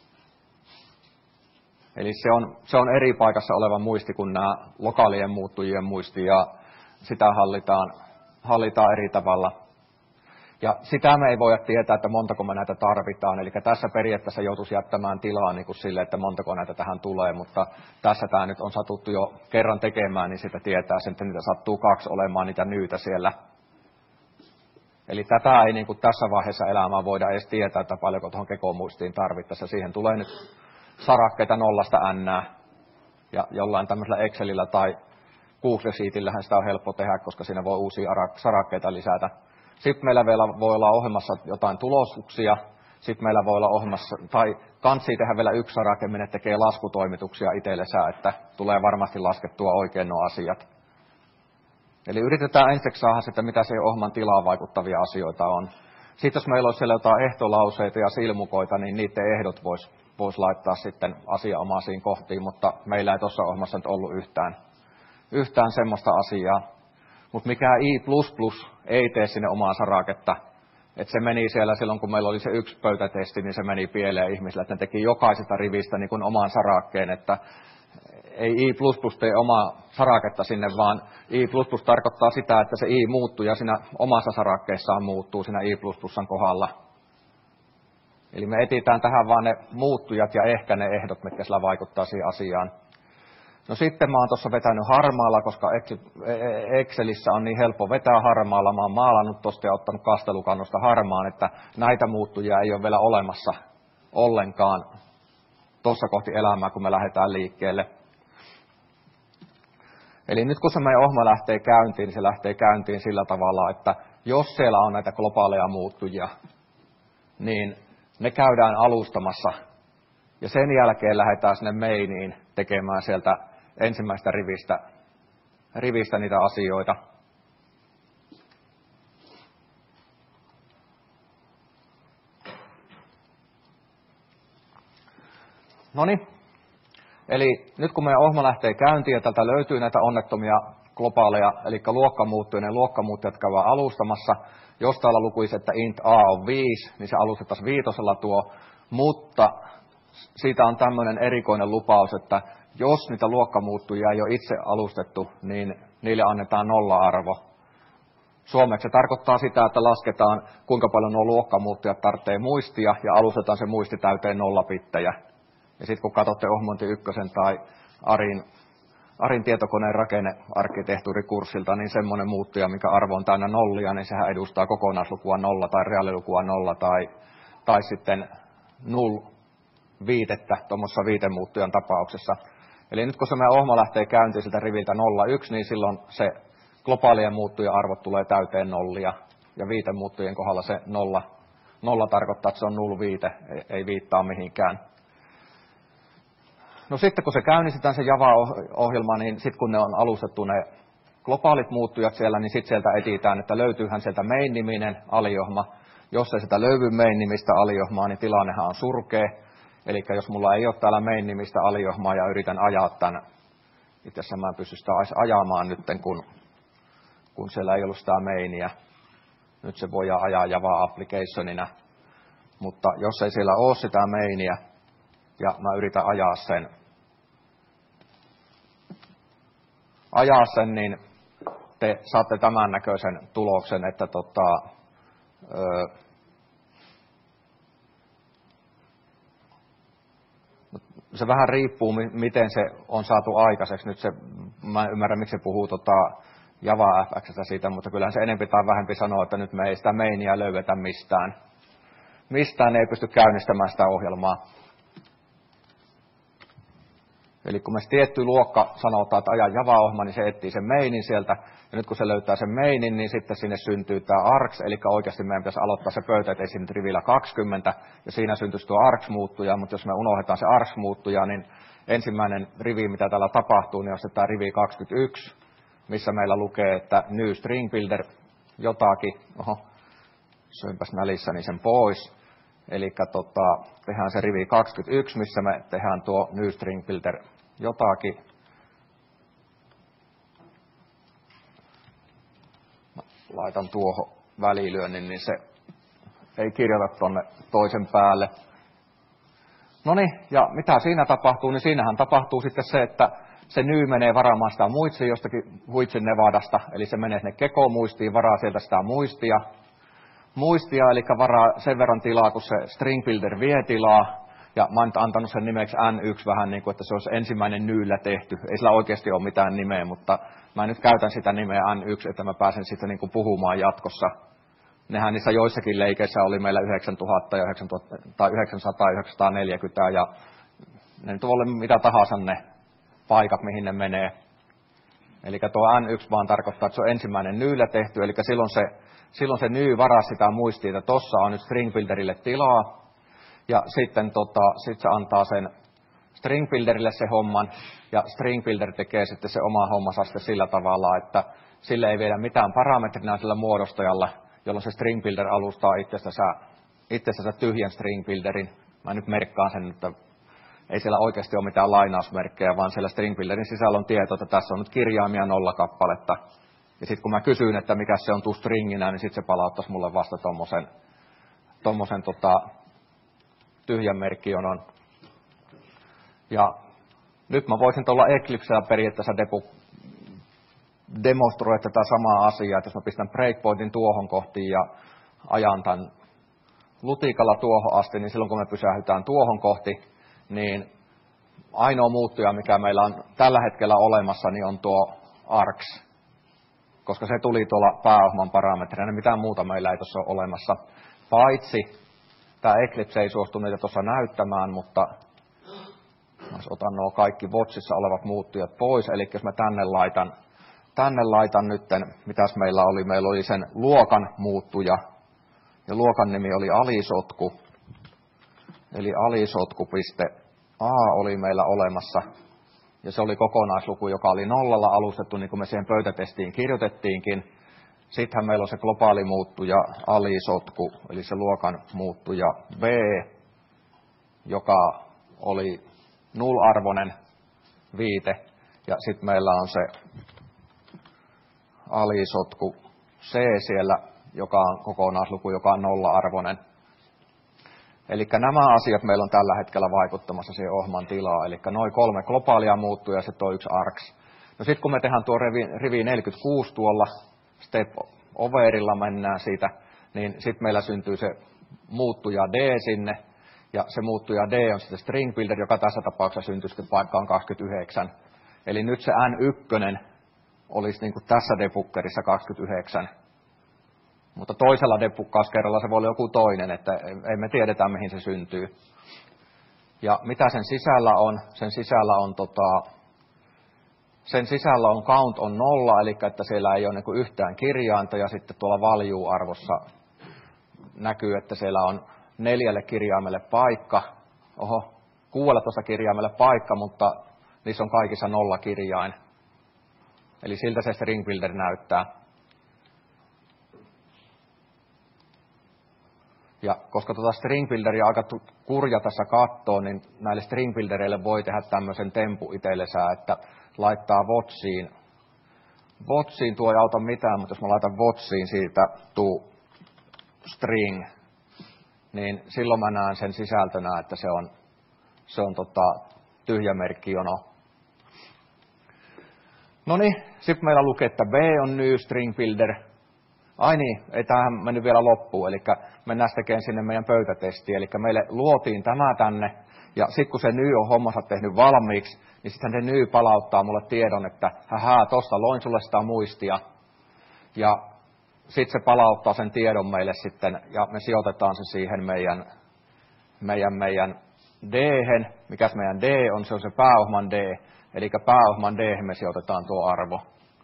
Eli se on, se on eri paikassa oleva muisti kuin nämä lokaalien muuttujien muisti, ja sitä hallitaan, hallitaan eri tavalla. Ja sitä me ei voida tietää, että montako me näitä tarvitaan. Eli tässä periaatteessa joutuisi jättämään tilaa niin kuin sille, että montako näitä tähän tulee, mutta tässä tämä nyt on satuttu jo kerran tekemään, niin sitä tietää sen, että niitä sattuu kaksi olemaan niitä nyytä siellä. Eli tätä ei niin kuin tässä vaiheessa elämää voida edes tietää, että paljonko tuohon kekomuistiin tarvittaisiin. Siihen tulee nyt sarakkeita nollasta nnää, ja jollain tämmöisellä Excelillä tai Google Sheetillähän sitä on helppo tehdä, koska siinä voi uusia sarakkeita lisätä. Sitten meillä vielä voi olla ohjelmassa jotain tulostuksia. Sitten meillä voi olla ohjelmassa, tai kansi tehdä vielä yksi sarake, minne tekee laskutoimituksia itsellensä, että tulee varmasti laskettua oikein nuo asiat. Eli yritetään ensiksi saada sitten, mitä se ohjelman tilaan vaikuttavia asioita on. Sitten jos meillä olisi siellä jotain ehtolauseita ja silmukoita, niin niiden ehdot voisi vois laittaa sitten asianomaisiin kohtiin, mutta meillä ei tuossa ohjelmassa nyt ollut yhtään, yhtään semmoista asiaa. Mutta mikään I plus plus ei tee sinne omaa saraketta. Että se meni siellä silloin, kun meillä oli se yksi pöytätesti, niin se meni pieleen ihmisille, että ne teki jokaisesta rivistä niin kuin oman sarakkeen, että ei I plus plus tee omaa saraketta sinne, vaan I plus plus tarkoittaa sitä, että se I muuttuu ja siinä omassa sarakkeessaan muuttuu siinä I plus plusan kohdalla. Eli me etsitään tähän vaan ne muuttujat ja ehkä ne ehdot, mitkä sillä vaikuttaa siihen asiaan. No sitten mä oon tuossa vetänyt harmaalla, koska Excelissä on niin helppo vetää harmaalla. Mä oon maalannut tuosta ja ottanut kastelukannusta harmaan, että näitä muuttujia ei ole vielä olemassa ollenkaan tuossa kohti elämää, kun me lähdetään liikkeelle. Eli nyt kun se meidän ohjelma lähtee käyntiin, niin se lähtee käyntiin sillä tavalla, että jos siellä on näitä globaaleja muuttujia, niin ne käydään alustamassa. Ja sen jälkeen lähdetään sinne mainiin tekemään sieltä ensimmäistä rivistä, rivistä niitä asioita. Noniin. Eli nyt kun meidän ohjelma lähtee käyntiin ja täältä löytyy näitä onnettomia globaaleja, eli luokkamuuttuja, ne luokkamuuttujat käydään alustamassa. Jos täällä lukuisi, että int a on viisi, niin se alustettaisiin viitosella tuo, mutta siitä on tämmöinen erikoinen lupaus, että jos niitä luokkamuuttujia ei ole itse alustettu, niin niille annetaan nolla-arvo. Suomeksi se tarkoittaa sitä, että lasketaan, kuinka paljon nuo luokkamuuttujat tarvitsee muistia, ja alustetaan se muisti täyteen nollapittejä. Ja sitten kun katsotte Ohmonti ykkösen tai Arin, Arin tietokoneen rakennearkkitehtuurikurssilta, niin semmoinen muuttuja, mikä arvo on täynnä nollia, niin sehän edustaa kokonaislukua nolla tai reaalilukua nolla tai, tai sitten null viitettä tuommoisessa viitemuuttujan tapauksessa. Eli nyt kun se meidän ohjelma lähtee käyntiin siltä riviltä nolla yksi, niin silloin se globaalien muuttujen arvot tulee täyteen nollia. Ja viitemuuttujen kohdalla se nolla, nolla tarkoittaa, että se on null viite, ei viittaa mihinkään. No sitten kun se käynnistetään se Java-ohjelma, niin sitten kun ne on alustettu ne globaalit muuttujat siellä, niin sitten sieltä etsitään, että löytyyhän sieltä main-niminen aliohjelma. Jos ei sitä löydy main-nimistä aliohjelmaa, niin tilannehan on surkea. Eli jos mulla ei ole täällä main-nimistä aliohjelmaa ja yritän ajaa tämän, itse asiassa mä en pysty sitä ajamaan nyt, kun, kun siellä ei ollut sitä mainia. Nyt se voidaan ajaa Java applicationina, mutta jos ei siellä ole sitä mainia ja mä yritän ajaa sen, ajaa sen, niin te saatte tämän näköisen tuloksen, että tota, öö, se vähän riippuu, miten se on saatu aikaiseksi. Nyt se, mä en ymmärrä, miksi se puhuu tota Java F X:stä siitä, mutta kyllähän se enempi tai vähempi sanoo, että nyt me ei sitä mainia löydetä mistään. Mistään ei pysty käynnistämään sitä ohjelmaa. Eli kun me tietty luokka sanotaan, että aja Java-ohjelma, niin se etsii sen mainin sieltä. Ja nyt kun se löytää sen mainin, niin sitten sinne syntyy tämä args, eli oikeasti meidän pitäisi aloittaa se pöytä, että esim. Rivillä kaksikymmentä, ja siinä syntyisi tuo args-muuttuja, mutta jos me unohdetaan se args-muuttuja, niin ensimmäinen rivi, mitä täällä tapahtuu, niin on se tämä rivi kaksikymmentäyksi, missä meillä lukee, että new string builder jotakin, oho, söinpäs nälissäni sen pois, eli tota, tehdään se rivi kaksikymmentäyksi, missä me tehdään tuo new string builder jotakin. Laitan tuohon välilyönnin, niin se ei kirjoita tuonne toisen päälle. No niin, ja mitä siinä tapahtuu, niin siinähän tapahtuu sitten se, että se ny menee varaamaan sitä muistia jostakin Huitsin Nevadasta, eli se menee sinne Keko-muistiin, varaa sieltä sitä muistia. Muistia, eli varaa sen verran tilaa, kun se string builder vie tilaa, ja mä oon antanut sen nimeksi N yksi vähän niin kuin, että se olisi ensimmäinen nyllä tehty. Ei sillä oikeasti ole mitään nimeä, mutta mä nyt käytän sitä nimeä N yksi, että mä pääsen siitä niin kuin puhumaan jatkossa. Nehän niissä joissakin leikeissä oli meillä yhdeksäntuhatta ja yhdeksäntuhatta, tai yhdeksänsataa ja yhdeksänsataaneljäkymmentä, ja ne nyt voi olla mitä tahansa ne paikat, mihin ne menee. Eli tuo N yksi vaan tarkoittaa, että se on ensimmäinen nyllä tehty, eli silloin se, silloin se ny varaa sitä muistia, että tossa on nyt string builderille tilaa, ja sitten tota, sit se antaa sen string builderille se homman, ja string builder tekee sitten se oma hommansa sitten sillä tavalla, että sille ei viedä mitään parametrina sillä muodostajalla, jolloin se string builder alustaa itsestänsä, itsestänsä tyhjän string builderin. Mä nyt merkkaan sen, että ei siellä oikeasti ole mitään lainausmerkkejä, vaan siellä string builderin sisällä on tieto, että tässä on nyt kirjaimia nolla kappaletta. Ja sitten kun mä kysyn, että mikä se on tuu stringinä, niin sitten se palauttaisi mulle vasta tommosen, tommosen tota, tyhjän merkkionon. Ja nyt mä voisin tuolla Eclipsellä periaatteessa debu, demonstroida tätä samaa asiaa, että jos mä pistän breakpointin tuohon kohtiin ja ajan tämän lutikalla tuohon asti, niin silloin kun me pysähdytään tuohon kohti, niin ainoa muuttuja, mikä meillä on tällä hetkellä olemassa, niin on tuo args, koska se tuli tuolla pääohjelman parametrina, niin mitään muuta meillä ei tuossa ole olemassa, paitsi tämä Eclipse ei suostu niitä tuossa näyttämään, mutta jos otan nuo kaikki Watchissa olevat muuttujat pois, eli jos mä tänne laitan, tänne laitan nytten, mitäs meillä oli, meillä oli sen luokan muuttuja, ja luokan nimi oli alisotku, eli alisotku.a oli meillä olemassa, ja se oli kokonaisluku, joka oli nollalla alustettu, niin kuin me siihen pöytätestiin kirjoitettiinkin. Sittenhän meillä on se globaali muuttuja alisotku, eli se luokan muuttuja B, joka oli null-arvoinen viite, ja sitten meillä on se alisotku C siellä, joka on kokonaisluku, joka on nolla-arvoinen. Eli nämä asiat meillä on tällä hetkellä vaikuttamassa siihen ohjelman tilaan. Eli noin kolme globaalia muuttujaa ja sitten on yksi args. No sitten kun me tehdään tuo rivi, rivi neljäkymmentäkuusi tuolla, step overilla mennään siitä, niin sitten meillä syntyy se muuttuja D sinne. Ja se muuttuja D on sitten string builder, joka tässä tapauksessa syntyy sitten paikkaan kaksikymmentäyhdeksän. Eli nyt se N yksi olisi niin kuin tässä debuggerissa kaksikymmentäyhdeksän. Mutta toisella debuggauskerralla se voi olla joku toinen, että ei me tiedetä, mihin se syntyy. Ja mitä sen sisällä on? Sen sisällä on, tota, sen sisällä on count on nolla, eli että siellä ei ole niin kuin yhtään kirjainta, ja sitten tuolla value-arvossa näkyy, että siellä on neljälle kirjaimelle paikka, oho, kuusitoista kirjaimelle paikka, mutta niissä on kaikissa nolla kirjain. Eli siltä se string builder näyttää. Ja koska tuota string builderia aika kurja tässä kattoo, niin näille string buildereille voi tehdä tämmöisen tempu itsellensä, että laittaa votsiin. Votsiin tuo ei auta mitään, mutta jos mä laitan votsiin siitä tuu string, niin silloin mä näen sen sisältönä, että se on, se on tota, tyhjämerkkijono. No niin, sitten meillä lukee, että B on new string builder. Ai niin, ei tämähän mennyt vielä loppuun, eli mennään tekemään sinne meidän pöytätestiin. Eli meille luotiin tämä tänne, ja sitten kun se ny on hommansa tehnyt valmiiksi, niin sitten se ny palauttaa mulle tiedon, että hähää, tossa loin sulle sitä muistia. Ja sitten se palauttaa sen tiedon meille sitten, ja me sijoitetaan se siihen meidän, meidän, meidän D-hen. Mikäs meidän D on? Se on se pääohjelman D. Eli pääohjelman D me sijoitetaan tuo arvo.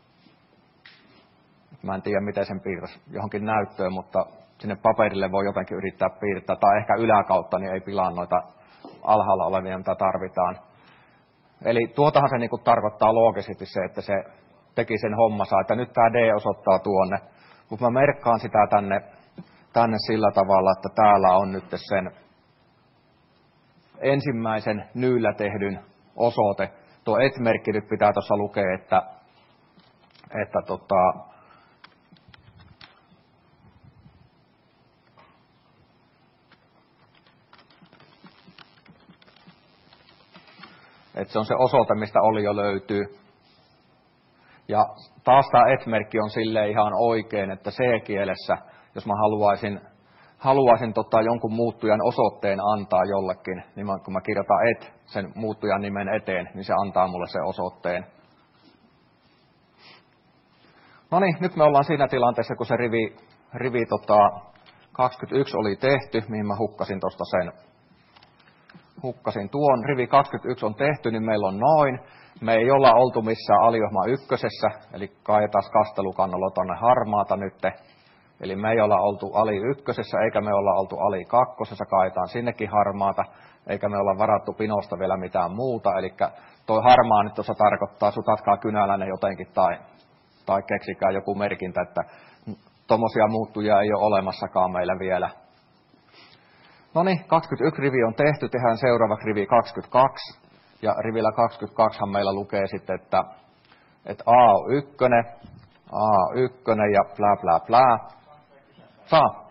Mä en tiedä, miten sen piirtäisi johonkin näyttöön, mutta sinne paperille voi jotenkin yrittää piirtää. Tai ehkä yläkautta, niin ei pilaa noita alhaalla olevia, mitä tarvitaan. Eli tuotahan se niinku tarkoittaa loogisesti se, että se teki sen hommansa, että nyt tämä D osoittaa tuonne. Mutta mä merkkaan sitä tänne, tänne sillä tavalla, että täällä on nyt sen ensimmäisen nyyllä tehdyn osoite. Tuo et-merkki nyt pitää tuossa lukea, että, että tota, että se on se osoite, mistä oli jo löytyy. Ja taas tämä et-merkki on silleen ihan oikein, että C-kielessä, jos mä haluaisin, haluaisin tota jonkun muuttujan osoitteen antaa jollekin, niin kun mä kirjoitan et sen muuttujan nimen eteen, niin se antaa mulle sen osoitteen. No niin, nyt me ollaan siinä tilanteessa, kun se rivi, rivi tota kaksikymmentäyksi oli tehty, mihin mä hukkasin tuosta sen. Hukkasin tuon, rivi kaksikymmentäyksi on tehty, niin meillä on noin. Me ei olla oltu missään aliohjelma ykkösessä, eli kaetaan kastelukannolla tuonne harmaata nyt. Eli me ei olla oltu ali ykkösessä, eikä me olla oltu ali kakkosessa, kaetaan sinnekin harmaata, eikä me olla varattu pinosta vielä mitään muuta. Eli toi harmaa nyt tuossa tarkoittaa, sutatkaa kynäläinen jotenkin tai, tai keksikää joku merkintä, että tommosia muuttujia ei ole olemassakaan meillä vielä. No niin, kaksikymmentäyksi rivi on tehty, tehdään seuraavaksi rivi kaksikymmentäkaksi. Ja rivillä kaksikymmentäkaksi meillä lukee sitten, että, että A on ykkönen, A on ykkönen ja plää plää plää. Saa.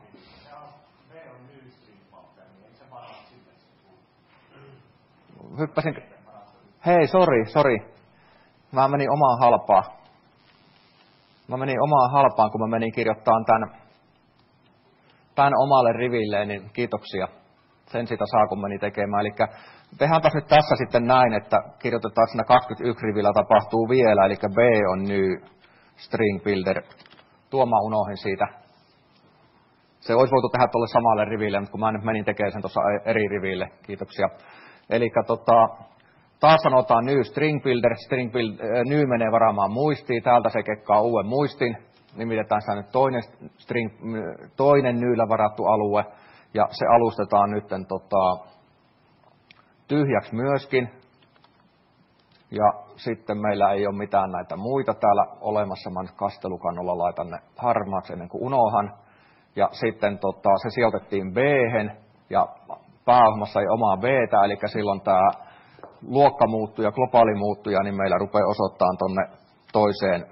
Hyppäsin. Hei, sori, sori. Mä menin omaan halpaan. Mä menin omaan halpaan, kun mä menin kirjoittamaan tämän, tämän omalle rivilleen, niin kiitoksia. Sen sitä saa, kun meni tekemään. Eli tehdäänpä nyt tässä sitten näin, että kirjoitetaan siinä kaksikymmentäyksi rivillä tapahtuu vielä, eli B on new string builder. Tuo mä unohdin siitä. Se olisi voitu tehdä tuolle samalle riville, mutta kun mä nyt menin tekemään sen tuossa eri riville. Kiitoksia. Eli tota, taas sanotaan new string builder. String build, äh, new menee varaamaan muistiin. Täältä se kekkaa uuden muistin. Nimitetään sitä nyt toinen, string, toinen newllä varattu alue. Ja se alustetaan nyt tota, tyhjäksi myöskin. Ja sitten meillä ei ole mitään näitä muita täällä olemassa. Mä nyt kastelukannolla laitan ne harmaaksi ennen kuin unohan. Ja sitten tota, se sijoitettiin B-hen ja pääohjelmassa ei omaa B-tä, eli silloin tämä luokkamuuttuja, globaalimuuttuja, niin meillä rupeaa osoittamaan tuonne toiseen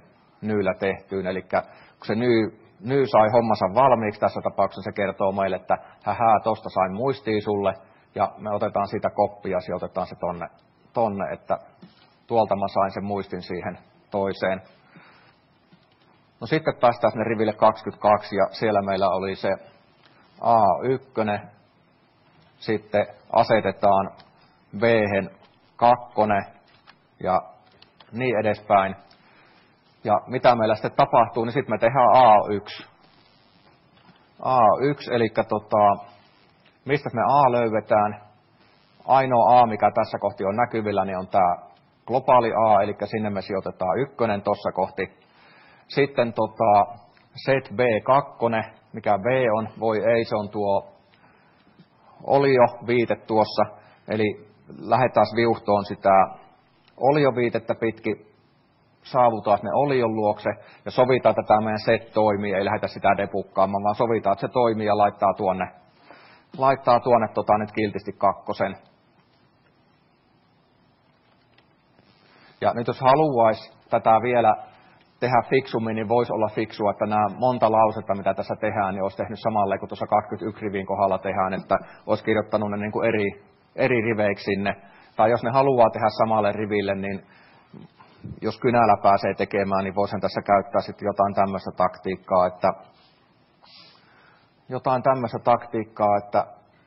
nyyllä tehtyyn. Eli kun se nyy, nyy sai hommansa valmiiksi, tässä tapauksessa se kertoo meille, että hähää, tosta sain muistia sulle, ja me otetaan siitä koppia, ja otetaan se tonne, tonne, että tuolta mä sain sen muistin siihen toiseen. No sitten päästään sinne riville kaksikymmentäkaksi, ja siellä meillä oli se A yksi, sitten asetetaan B:hen kakkonen ja niin edespäin. Ja mitä meillä sitten tapahtuu, niin sitten me tehdään A yksi. A yksi, eli tota, mistä me A löydetään? Ainoa A, mikä tässä kohti on näkyvillä, niin on tämä globaali A, eli sinne me sijoitetaan ykkönen tuossa kohti. Sitten tota, set B kaksi, mikä B on, voi ei, se on tuo olioviite tuossa, eli lähdetään viuhtoon sitä olioviitettä pitkin, saavutaan ne olion luokse ja sovitaan, että tämä meidän set toimii, ei lähdetä sitä depukkaamaan, vaan sovitaan, että se toimii ja laittaa tuonne, laittaa tuonne tota, nyt kiltisti kakkosen. Ja nyt jos haluaisi tätä vielä tehdä fiksummin, niin voisi olla fiksua, että nämä monta lausetta, mitä tässä tehdään, niin olisi tehnyt samalle kuin tuossa kaksikymmentäyksi rivin kohdalla tehdään, että olisi kirjoittanut ne niin kuin eri, eri riveiksi sinne. Tai jos ne haluaa tehdä samalle riville, niin jos kynällä pääsee tekemään, niin voisin tässä käyttää sitten jotain tämmöistä taktiikkaa, että jotain tämmöistä taktiikkaa, että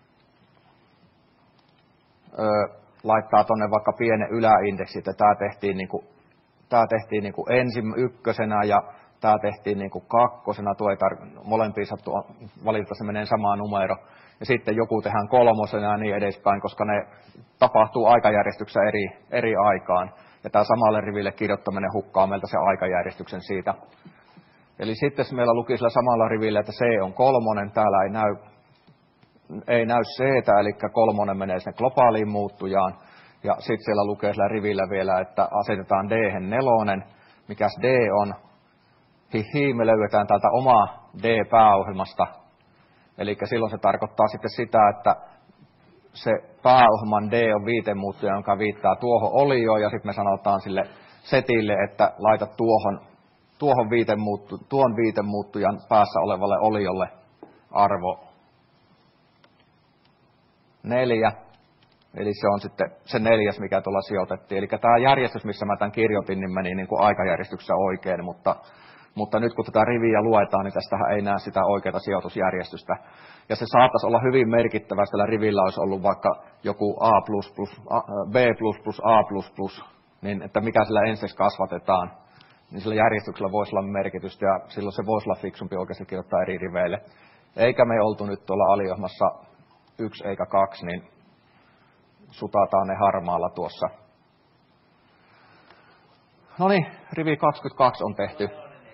ö, laittaa tuonne vaikka pienen yläindeksi, että tämä tehtiin niin kuin Tämä tehtiin niin kuin ensin ykkösenä ja tämä tehtiin niin kuin kakkosena. Tuo ei tar- molempiin sattu valita, se menee sama numero. Ja sitten joku tehdään kolmosena ja niin edespäin, koska ne tapahtuu aikajärjestyksessä eri, eri aikaan. Ja tämä samalle riville kirjoittaminen hukkaa meiltä se aikajärjestyksen siitä. Eli sitten jos meillä luki sillä samalla rivillä, että C on kolmonen, täällä ei näy, ei näy C, eli kolmonen menee sinne globaaliin muuttujaan. Ja sitten siellä lukee sillä rivillä vielä, että asetetaan D-hen nelonen. Mikäs D on? Hihi, me löydetään täältä oma D-pääohjelmasta. Eli silloin se tarkoittaa sitten sitä, että se pääohjelman D on viitemuuttuja, jonka viittaa tuohon olioon. Ja sitten me sanotaan sille setille, että laita tuohon, tuohon viitemuuttu, tuon viitemuuttujan päässä olevalle oliolle arvo neljä. Eli se on sitten se neljäs, mikä tuolla sijoitettiin. Eli tämä järjestys, missä mä tämän kirjoitin, niin meni niin kuin aikajärjestyksessä oikein, mutta, mutta nyt kun tätä riviä luetaan, niin tästähän ei näe sitä oikeaa sijoitusjärjestystä. Ja se saattaisi olla hyvin merkittävä, jos tällä rivillä olisi ollut vaikka joku A plus plus, B plus plus, A plus plus, niin että mikä sillä ensiksi kasvatetaan, niin sillä järjestyksellä voisi olla merkitystä, ja silloin se voisi olla fiksumpi oikeasti kirjoittaa eri riveille. Eikä me oltu nyt tuolla aliohjelmassa yksi eikä kaksi, niin sutataan ne harmaalla tuossa. No niin, rivi kaksikymmentäkaksi on tehty.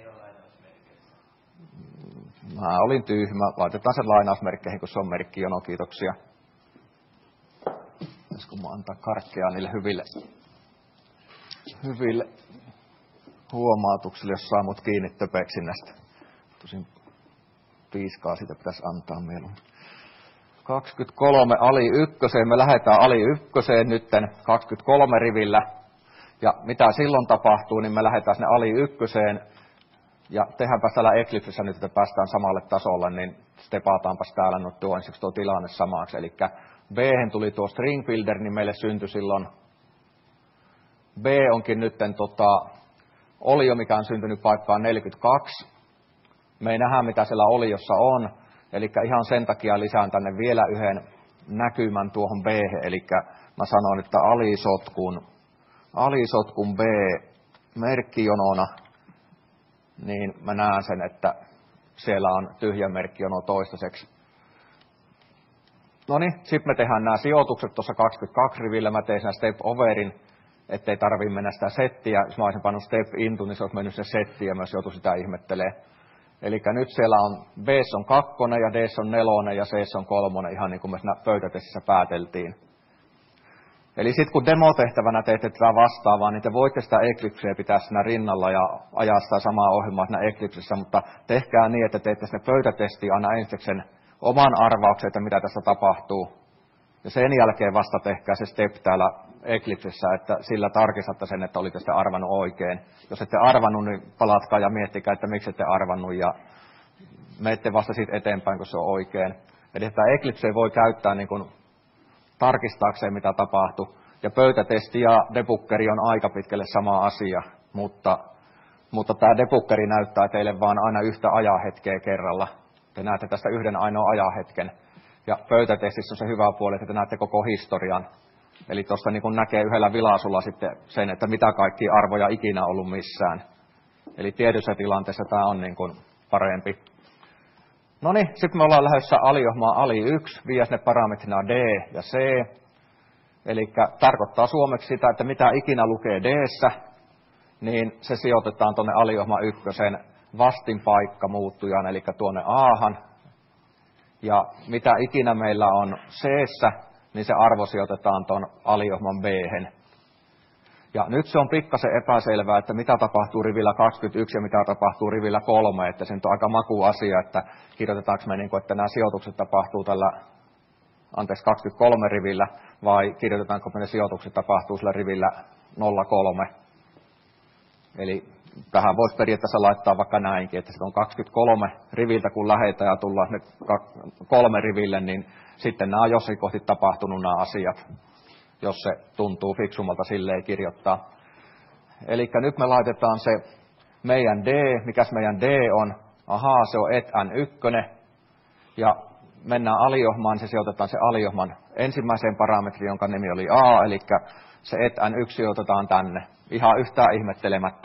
Mä olin tyhmä. Laitetaan sen lainausmerkkeihin, kun se on merkkijono. Kiitoksia. Pitäisikö mä antaa karkkeaa niille hyville, hyville huomautuksille, jos saa mut kiinni töpeksinnästä. Tosin piiskaa siitä pitäisi antaa mieluummin. kaksikymmentäkolme ali ykköseen, me lähdetään ali ykköseen nytten kaksikymmentäkolme rivillä. Ja mitä silloin tapahtuu, niin me lähdetään sinne ali ykköseen. Ja tehdäänpä täällä Eclipsessä nyt, että päästään samalle tasolle, niin stepataanpas täällä nyt tuo ensiksi tuo tilanne samaksi. Eli B-hen tuli tuo string builder, niin meille syntyi silloin, B onkin nytten tota, olio, mikä on syntynyt paikkaan neljäkymmentäkaksi. Me ei nähdä, mitä siellä oliossa on. Eli ihan sen takia lisään tänne vielä yhden näkymän tuohon B-hen. Eli mä sanon, että alisotkun, alisotkun B merkkijonona, niin mä näen sen, että siellä on tyhjä merkkijono toistaiseksi. No niin, sitten me tehdään nämä sijoitukset tuossa kaksikymmentäkaksi rivillä. Mä tein sen step overin, ettei tarvitse mennä sitä settiä. Jos mä olisin pannut step into, niin se olisi mennyt se setti ja myös joutui sitä ihmettelemään. Eli nyt siellä on B on kakkonen ja D on nelonen ja C on kolmonen, ihan niin kuin me siinä pöytätestissä pääteltiin. Eli sitten kun demotehtävänä teette tätä vastaavaa, niin te voitte sitä Eclipseä pitää siinä rinnalla ja ajaa sitä samaa ohjelmaa siinä Eclipsessä, mutta tehkää niin, että teette sinne pöytätestiin aina ensin sen oman arvauksen, että mitä tässä tapahtuu. Ja sen jälkeen vasta tehkää se step täällä Eclipsessä, että sillä tarkistatte sen, että olitte sitten arvannut oikein. Jos ette arvannut, niin palatkaa ja miettikää, että miksi ette arvannut ja menette vasta siitä eteenpäin, kun se on oikein. Eli tämä Eclipse voi käyttää niin kuin tarkistaakseen, mitä tapahtui. Ja pöytätesti ja debuggeri on aika pitkälle sama asia, mutta, mutta tämä debuggeri näyttää teille vaan aina yhtä ajahetkeä kerralla. Te näette tästä yhden ainoa ajahetken. Ja pöytätestissä on se hyvä puoli, että te näette koko historian. Eli tuosta niin kun näkee yhdellä vilasulla sitten sen, että mitä kaikkia arvoja ikinä ollut missään. Eli tietyssä tilanteessa tämä on niin kuin parempi. No niin, sitten me ollaan lähdössä aliohmaan ali yksi, viiä sinne parametrina D ja C. Eli tarkoittaa suomeksi sitä, että mitä ikinä lukee D:ssä, niin se sijoitetaan tuonne aliohma ykkösen vastinpaikka muuttujaan, eli tuonne Ahan. Ja mitä ikinä meillä on C:ssä, niin se arvo sijoitetaan tuon aliohman B:hen. Ja nyt se on pikkasen epäselvää, että mitä tapahtuu rivillä kaksikymmentäyksi ja mitä tapahtuu rivillä kolme, että se on aika makuasia, että kirjoitetaanko me, että nämä sijoitukset tapahtuu tällä, anteeksi, kaksikymmentäkolme rivillä, vai kirjoitetaanko me ne sijoitukset tapahtuu sillä rivillä nolla kolme. Eli tähän voisi periaatteessa laittaa vaikka näinkin, että se on kaksikymmentäkolme riviltä, kun lähdetään ja tullaan ne kolme riville, niin sitten nämä on jossain kohti tapahtunut nämä asiat, jos se tuntuu fiksummalta silleen kirjoittaa. Eli nyt me laitetaan se meidän D, mikäs meidän D on, ahaa, se on et n yksi, ja mennään aliohmaan, se sijoitetaan se aliohman ensimmäiseen parametriin, jonka nimi oli A, eli se et n yksi sijoitetaan tänne, ihan yhtään ihmettelemättä.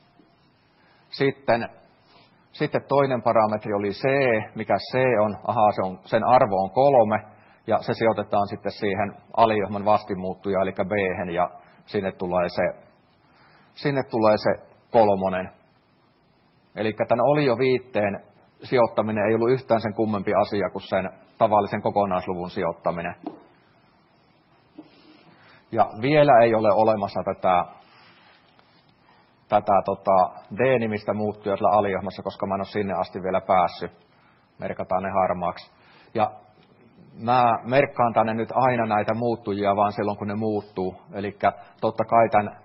Sitten, sitten toinen parametri oli C, mikä C on, ahaa, se on, sen arvo on kolme, ja se sijoitetaan sitten siihen aliohman vastimuuttujaan, eli B:hen, ja sinne tulee se, sinne tulee se kolmonen. Eli tämän olioviitteen sijoittaminen ei ollut yhtään sen kummempi asia kuin sen tavallisen kokonaisluvun sijoittaminen. Ja vielä ei ole olemassa tätä, tätä tota D-nimistä muuttujaa sillä aliohmassa, koska mä en ole sinne asti vielä päässyt. Merkataan ne harmaaksi. Ja mä merkkaan tänne nyt aina näitä muuttujia vaan silloin, kun ne muuttuu. Eli totta kai tämän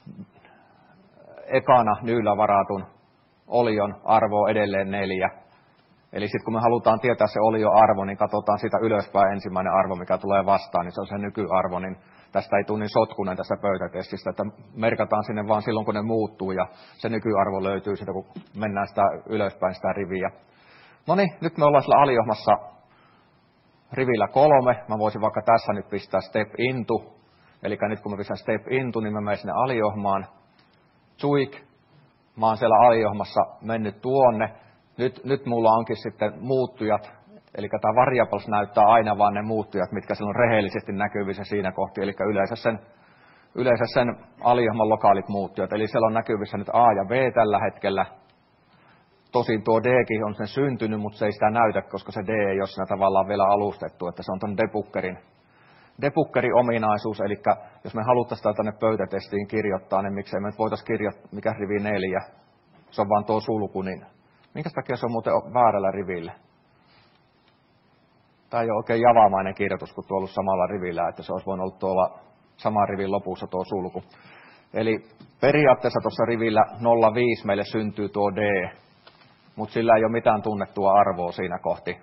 ekana nyyllä varatun olion arvo on edelleen neljä. Eli sitten kun me halutaan tietää se olio-arvo, niin katsotaan sitä ylöspäin ensimmäinen arvo, mikä tulee vastaan, niin se on se nykyarvo, niin tästä ei tule niin sotkunen tästä pöytätestistä, että merkataan sinne vaan silloin, kun ne muuttuu, ja se nykyarvo löytyy sitä, kun mennään sitä ylöspäin sitä riviä. No niin, nyt me ollaan sillä aliohmassa rivillä kolme. Mä voisin vaikka tässä nyt pistää step into, eli nyt kun mä pistän step into, niin mä menen sinne aliohmaan. Tsuik, mä oon siellä aliohmassa mennyt tuonne. Nyt, nyt mulla onkin sitten muuttujat, eli tämä variables näyttää aina vaan ne muuttujat, mitkä silloin rehellisesti näkyvissä siinä kohti, eli yleensä sen, yleensä sen aliohman lokaalit muuttujat. Eli siellä on näkyvissä nyt A ja B tällä hetkellä. Tosin tuo Dkin on sen syntynyt, mutta se ei sitä näytä, koska se D ei ole siinä tavallaan vielä alustettu, että se on tuon debuggerin, debuggerin ominaisuus, eli jos me haluttaisiin sitä tänne pöytätestiin kirjoittaa, niin miksei me voitaisiin kirjoittaa, mikä rivi neljä, se on vaan tuo sulku, niin minkä takia se on muuten väärällä rivillä? Tämä ei ole oikein javamainen kirjoitus, kun tuo ollut samalla rivillä, että se olisi voinut olla tuolla saman rivin lopussa tuo sulku. Eli periaatteessa tuossa rivillä nolla viisi meille syntyy tuo D, mutta sillä ei ole mitään tunnettua arvoa siinä kohti.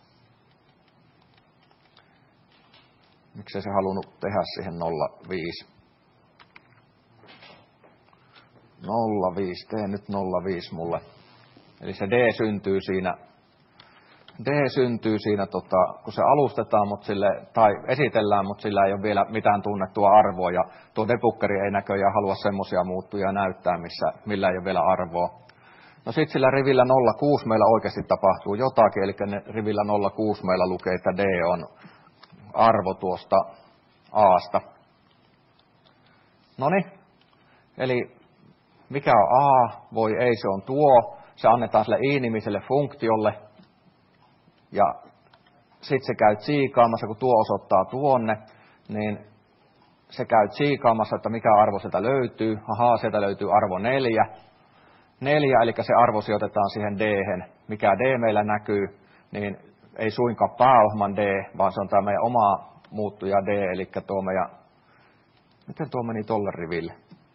Miksi se halunnut tehdä siihen nolla viisi? nolla viisi, tee nyt nolla viisi mulle. Eli se D syntyy siinä, D syntyy siinä tota, kun se alustetaan mut sille, tai esitellään, mutta sillä ei ole vielä mitään tunnettua arvoa. Ja tuo debuggeri ei näköjään halua semmoisia muuttuja näyttää, missä, millä ei ole vielä arvoa. No sitten sillä rivillä nolla kuusi meillä oikeasti tapahtuu jotakin, eli rivillä nolla kuusi meillä lukee, että D on arvo tuosta A:sta. Noniin, eli mikä on A? Voi ei, se on tuo. Se annetaan sille i-nimiselle funktiolle, ja sitten se käy tsiikaamassa, kun tuo osoittaa tuonne, niin se käy tsiikaamassa, että mikä arvo sieltä löytyy. Ahaa, sieltä löytyy arvo neljä. Neljä, eli se arvo sijoitetaan siihen D-hen. Mikä D meillä näkyy, niin ei suinkaan pääohman D, vaan se on tämä meidän oma muuttuja D, eli tuo meidän, miten tuo meni tolle riville?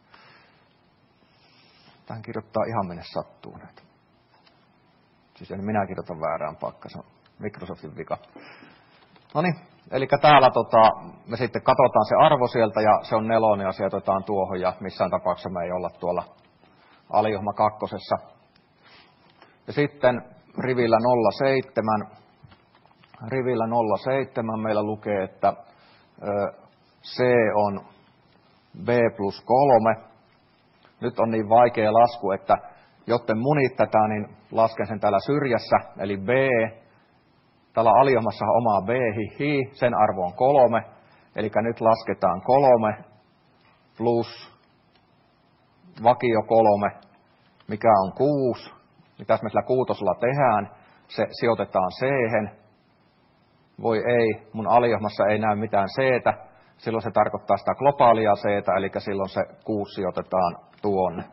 Tähän kirjoittaa ihan minne sattuu näitä. Siis en minä kirjoitan väärään paikkaan, se on Microsoftin vika. No niin, eli täällä tota, me sitten katsotaan se arvo sieltä ja se on nelonen ja sieltä otetaan tuohon ja missään tapauksessa me ei olla tuolla aliohma kakkosessa. Ja sitten rivillä nolla seitsemän, rivillä nolla seitsemän meillä lukee, että ö, C on B plus kolme. Nyt on niin vaikea lasku, että jotten munit tätä, niin lasken sen täällä syrjässä, eli B. Täällä aliohmassa on omaa B, hi, hi, sen arvo on kolme, eli nyt lasketaan kolme plus vakio kolme, mikä on kuusi. Mitäs me sillä kuutosella tehdään? Se sijoitetaan C-hen. Voi ei, mun aliohmassa ei näy mitään C-tä. Silloin se tarkoittaa sitä globaalia C-tä, eli silloin se kuusi sijoitetaan tuonne.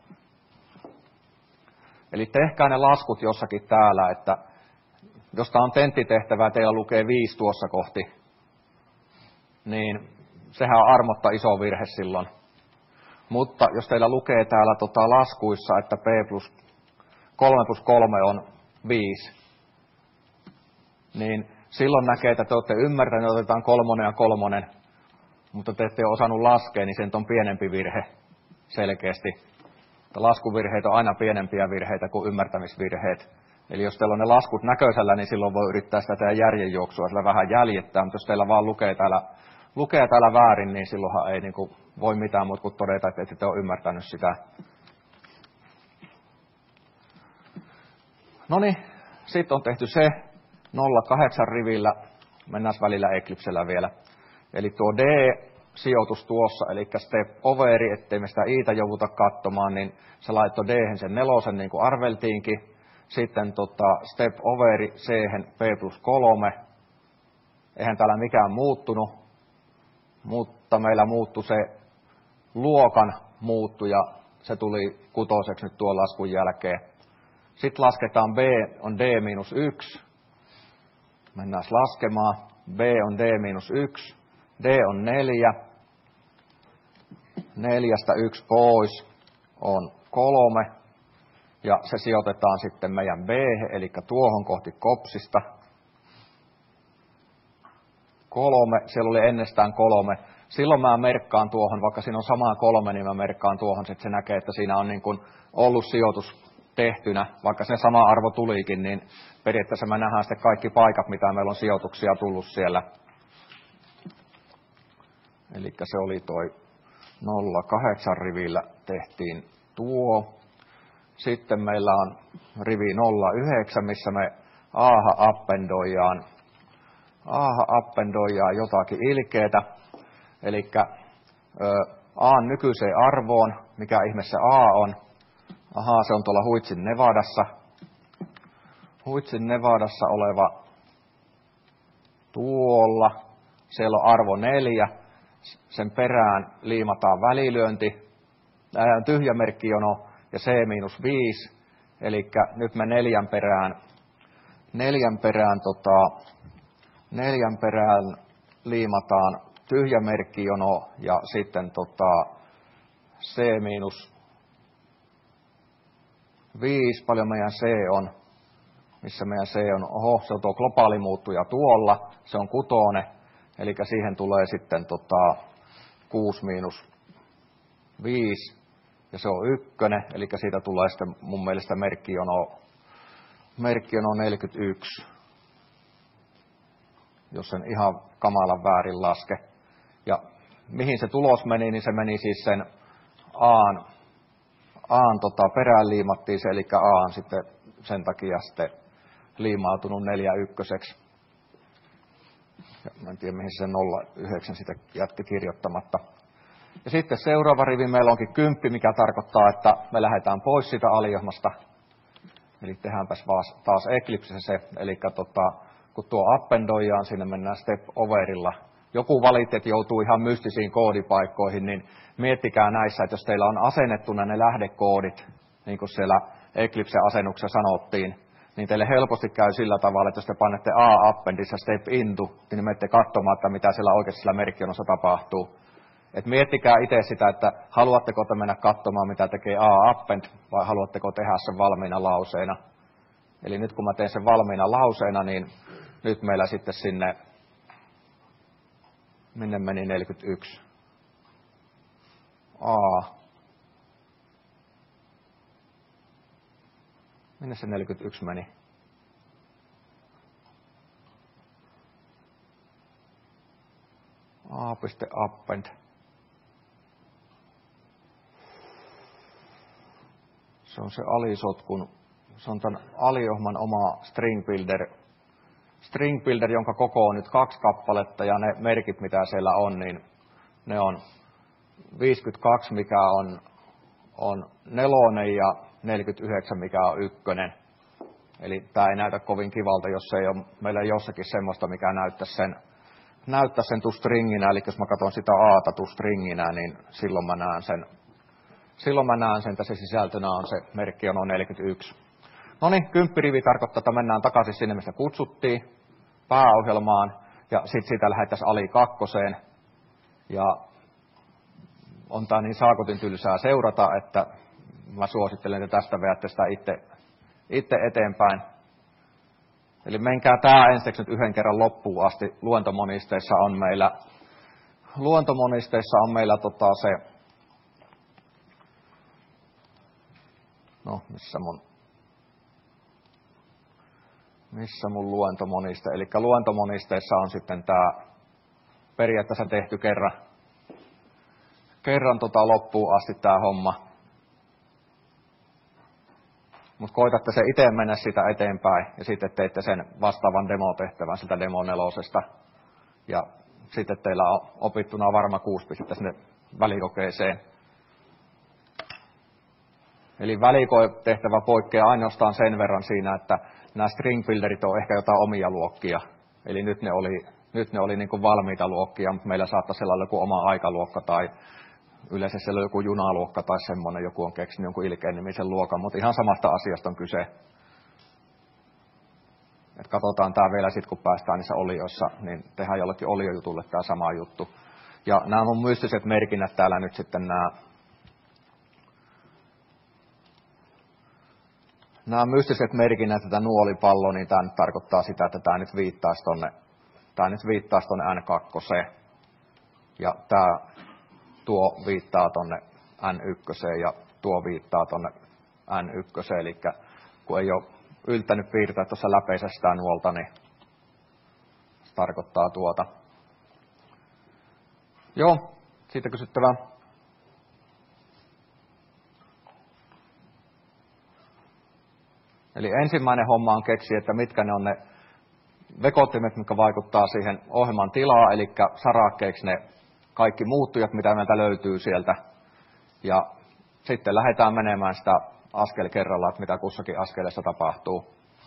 Eli tehkää ne laskut jossakin täällä, että jos tämä on tenttitehtävää, teillä lukee viisi tuossa kohti, niin sehän on armotta iso virhe silloin. Mutta jos teillä lukee täällä tota laskuissa, että P plus kolme plus kolme on viisi, niin silloin näkee, että te olette ymmärtäneet, että otetaan kolmonen ja kolmonen, mutta te ette ole osannut laskea, niin sen on pienempi virhe selkeästi. Laskuvirheet on aina pienempiä virheitä kuin ymmärtämisvirheet. Eli jos teillä on ne laskut näköisellä, niin silloin voi yrittää sitä tehdä järjenjuoksua, sillä vähän jäljittää, mutta jos teillä vaan lukee täällä, lukee täällä väärin, niin silloinhan ei niin kuin voi mitään muuta kuin todeta, että ette ole ymmärtänyt sitä. No niin, sitten on tehty se nolla kahdeksan rivillä, mennään välillä Eclipsellä vielä. Eli tuo D-sijoitus tuossa, eli step overi, ettei me sitä iitä jouduta katsomaan, niin se laittoi D-hen sen nelosen, niin kuin arveltiinkin. Sitten tota, step overi C-hen P plus kolme. Eihän täällä mikään muuttunut, mutta meillä muuttui se luokan muuttuja. Se tuli kutoseksi nyt tuon laskun jälkeen. Sitten lasketaan B on D miinus yksi. Mennään laskemaan. B on D miinus yksi. D on neljä. Neljästä yksi pois on kolme. Ja se sijoitetaan sitten meidän B, eli tuohon kohti kopsista. Kolme, siellä oli ennestään kolme. Silloin mä merkkaan tuohon, vaikka siinä on sama kolme, niin mä merkkaan tuohon, että se näkee, että siinä on niin kuin ollut sijoitus tehtynä. Vaikka se sama arvo tulikin, niin periaatteessa me nähdään sitten kaikki paikat, mitä meillä on sijoituksia tullut siellä. Eli se oli toi nolla kahdeksan rivillä tehtiin tuo. Sitten meillä on rivi nolla yhdeksän, missä me aaha appendoidaan, aaha appendoidaan jotakin ilkeätä. Eli A nykyiseen arvoon, mikä ihmeessä A on. Ahaa, se on tuolla Huitsin Nevadassa. Huitsin Nevadassa oleva tuolla. Siellä on arvo neljä. Sen perään liimataan välilyönti, ää, tyhjämerkkijono ja C miinus viisi. Eli nyt me neljän perään, neljän perään, tota, neljän perään liimataan tyhjämerkkijono ja sitten tota, C miinus viisi, paljon meidän C on, missä meidän C on, oho, se on tuo globaali muuttuja tuolla, se on kutone, eli siihen tulee sitten tota, kuusi miinus viisi, ja se on ykkönen, eli siitä tulee sitten mun mielestä merkkijono, merkkijono neljäkymmentäyksi, jos sen ihan kamalan väärin laske. Ja mihin se tulos meni, niin se meni siis sen Aan, Aan tota, perään liimattiin se, eli A on sitten sen takia sitten liimautunut neljä ykköseksi. Ja mä en tiedä, mihin se nolla yhdeksän sitä jätti kirjoittamatta. Ja sitten seuraava rivi meillä onkin kymppi, mikä tarkoittaa, että me lähdetään pois siitä aliohmasta. Eli tehdäänpäs taas Eclipsessä se, eli tota, kun tuo appendoidaan, sinne mennään step overilla. Joku valitti, että joutuu ihan mystisiin koodipaikkoihin, niin miettikää näissä, että jos teillä on asennettuna ne lähdekoodit, niin kuin siellä Eclipsen asennuksessa sanottiin, niin teille helposti käy sillä tavalla, että jos te panette A-appendissa step into, niin menette katsomaan, että mitä siellä oikeasti sillä merkkionossa tapahtuu. Et miettikää itse sitä, että haluatteko te mennä katsomaan, mitä tekee A-append, vai haluatteko tehdä sen valmiina lauseena. Eli nyt kun mä teen sen valmiina lauseena, niin nyt meillä sitten sinne, minne meni neljäkymmentäyksi. A. Minne se neljäkymmentäyksi meni? A.append. Se on se alisotkun, se on tämän aliohman oma string builder, string builder, jonka koko on nyt kaksi kappaletta ja ne merkit, mitä siellä on, niin ne on viisikymmentäkaksi, mikä on, on nelonen ja neljäkymmentäyhdeksän, mikä on ykkönen. Eli tämä ei näytä kovin kivalta, jos ei ole meillä jossakin semmoista, mikä näyttäisi sen, näyttäisi sen tustringinä. Eli jos mä katson sitä A:ta tustringinä, niin silloin mä näen sen, silloin mä näen sen, että se sisältönä on se merkki on neljäkymmentäyksi. No niin, kymppirivi tarkoittaa, että mennään takaisin sinne, mistä kutsuttiin pääohjelmaan. Ja sitten siitä lähdettäisiin ali kakkoseen. Ja on tämä niin saakotin tylsää seurata, että mä suosittelen, että tästä veätte sitä itse, itse eteenpäin. Eli menkää tämä ensiksi nyt yhden kerran loppuun asti. Luentomonisteissa on meillä, luentomonisteissa on meillä tota se, no missä mun, missä mun luentomoniste. Eli luentomonisteissa on sitten tämä periaatteessa tehty kerran, kerran tota loppuun asti tämä homma. Mutta koitatte se itse mennä sitä eteenpäin ja sitten teitte sen vastaavan demotehtävän siltä demo nelosesta. Ja sitten teillä on opittuna varma kuusi pistettä sinne välikokeeseen. Eli välikoetehtävä poikkeaa ainoastaan sen verran siinä, että nämä string builderit on ehkä jotain omia luokkia. Eli nyt ne oli, nyt ne oli niin kuin valmiita luokkia, mutta meillä saattaisi olla joku oma aikaluokka tai yleensä siellä on joku junaluokka tai semmoinen, joku on keksinyt jonkun ilkeän nimisen luokan, mutta ihan samasta asiasta on kyse. Et katsotaan tämä vielä sitten, kun päästään niissä olioissa, niin tehdään jollekin oliojutulle tämä sama juttu. Ja nämä on mystiset merkinnät täällä nyt sitten nämä, nämä mystiset merkinnät, että nuolipallo, niin tämä nyt tarkoittaa sitä, että tämä nyt viittaisi tonne, tämä nyt viittaisi tonne N kaksi. Ja tämä tuo viittaa tonne N yksi ja tuo viittaa tonne N yksi, eli kun ei ole yltänyt piirtää tuossa läpeisestä nuolta, niin se tarkoittaa tuota. Joo, siitä kysyttävää. Eli ensimmäinen homma on keksiä, että mitkä ne on ne vekottimet, mitkä vaikuttaa siihen ohjelman tilaa, eli sarakkeiksi ne kaikki muuttujat, mitä meiltä löytyy sieltä. Ja sitten lähdetään menemään sitä askel kerrallaan, että mitä kussakin askeleessa tapahtuu.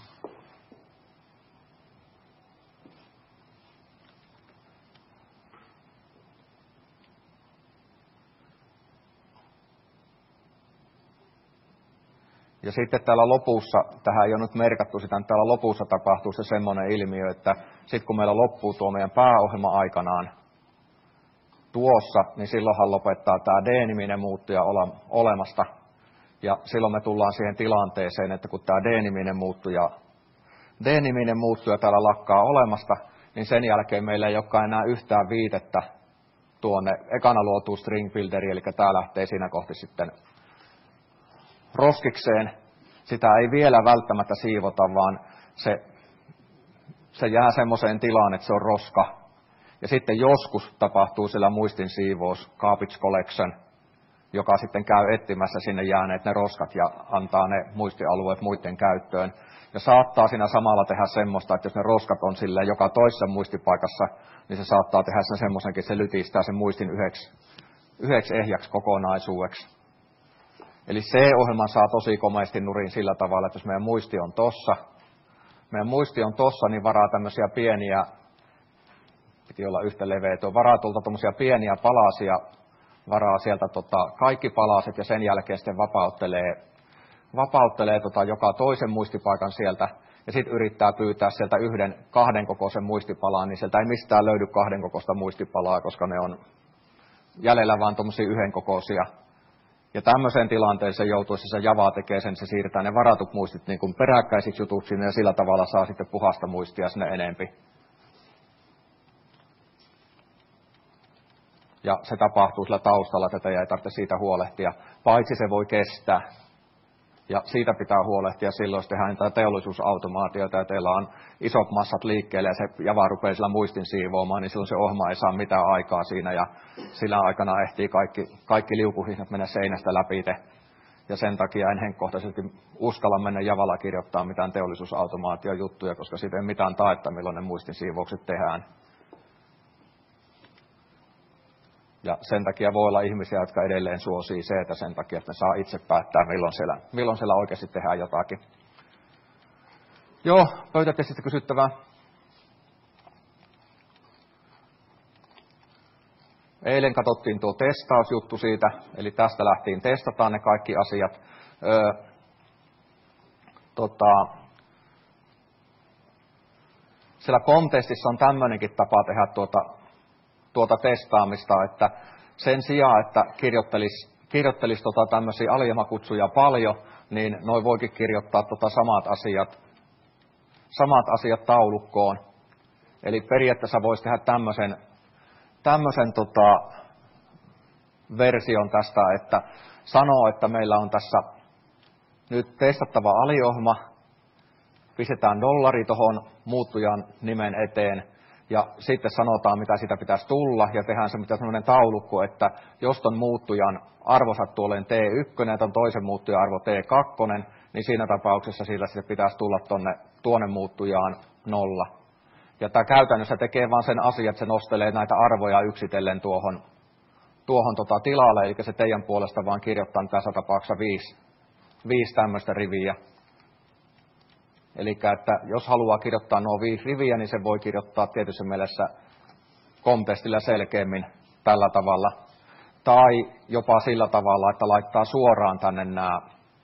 Ja sitten täällä lopussa, tähän ei ole nyt merkattu sitä, että täällä lopussa tapahtuu se semmoinen ilmiö, että sitten kun meillä loppuu tuo meidän pääohjelma aikanaan tuossa, niin silloinhan lopettaa tämä D-niminen muuttuja olemasta. Ja silloin me tullaan siihen tilanteeseen, että kun tämä D-niminen muuttuja, D-niminen muuttuja täällä lakkaa olemasta, niin sen jälkeen meillä ei olekaan enää yhtään viitettä tuonne ekana luotuun string builderiin, eli tämä lähtee siinä kohti sitten roskikseen. Sitä ei vielä välttämättä siivota, vaan se, se jää semmoiseen tilaan, että se on roska. Ja sitten joskus tapahtuu sillä muistin siivous, garbage collection, joka sitten käy etsimässä sinne jääneet ne roskat ja antaa ne muistialueet muiden käyttöön. Ja saattaa siinä samalla tehdä semmoista, että jos ne roskat on sille joka toisessa muistipaikassa, niin se saattaa tehdä sen semmoisenkin, että se lytistää sen muistin yhdeksi, yhdeksi ehjäksi kokonaisuudeksi. Eli C-ohjelman saa tosi komeasti nurin sillä tavalla, että jos meidän muisti on tossa, meidän muisti on tossa, niin varaa tämmöisiä pieniä, piti olla yhtä leveä, tuo varaa tuolta tämmöisiä pieniä palasia, varaa sieltä tota, kaikki palaset ja sen jälkeen sitten vapauttelee, vapauttelee tota joka toisen muistipaikan sieltä ja sitten yrittää pyytää sieltä yhden kahden kokoisen muistipalan, niin sieltä ei mistään löydy kahden kokoista muistipalaa, koska ne on jäljellä vaan tuommoisia yhden kokoisia. Ja tämmöiseen tilanteeseen joutuisi se Java tekee sen, se siirtää ne varatut muistit niin kuin peräkkäisiksi jutuksi ja sillä tavalla saa sitten puhasta muistia sinne enempi. Ja se tapahtuu sillä taustalla, että teidän ei tarvitse siitä huolehtia, paitsi se voi kestää. Ja siitä pitää huolehtia silloin, jos tehdään niitä teollisuusautomaatioita ja teillä on isot massat liikkeelle ja se Java rupeaa sillä muistin siivoamaan, niin silloin se ohjelma ei saa mitään aikaa siinä ja sillä aikana ehtii kaikki, kaikki liukuhihnat mennä seinästä läpi. Ja sen takia en henkkohtaisesti uskalla mennä Javalla kirjoittaa mitään teollisuusautomaatiojuttuja, koska siitä ei mitään taetta, milloin ne muistin siivoukset tehdään. Ja sen takia voi olla ihmisiä, jotka edelleen suosii se, että sen takia, että ne saa itse päättää, milloin siellä, milloin siellä oikeasti tehdään jotakin. Joo, pöytätestistä kysyttävää. Eilen katsottiin tuo testausjuttu siitä, eli tästä lähtien testataan ne kaikki asiat. Öö, tota, siellä kontestissa on tämmöinenkin tapa tehdä tuota, tuota testaamista, että sen sijaan, että kirjoittelisi, kirjoittelisi tota tämmöisiä alijäämäkutsuja paljon, niin noin voikin kirjoittaa tota samat asiat, samat asiat taulukkoon. Eli periaatteessa voisi tehdä tämmöisen, tämmöisen tota, version tästä, että sanoo, että meillä on tässä nyt testattava aliohjelma, pistetään dollari tuohon muuttujan nimen eteen, ja sitten sanotaan, mitä siitä pitäisi tulla, ja tehdään semmoinen taulukko, että jos ton muuttujan arvo sattuu olemaan T yksi, ja ton toisen muuttujan arvo T kaksi, niin siinä tapauksessa sillä sitten pitäisi tulla tonne, tuonne muuttujaan nolla. Ja tämä käytännössä tekee vaan sen asian, että se nostelee näitä arvoja yksitellen tuohon, tuohon tota tilalle, eli se teidän puolesta vaan kirjoittaa tässä tapauksessa viisi, viisi tämmöistä riviä. Eli että jos haluaa kirjoittaa nuo viisi riviä, niin se voi kirjoittaa tietyssä mielessä kontestilla selkeämmin tällä tavalla. Tai jopa sillä tavalla, että laittaa suoraan tänne nämä,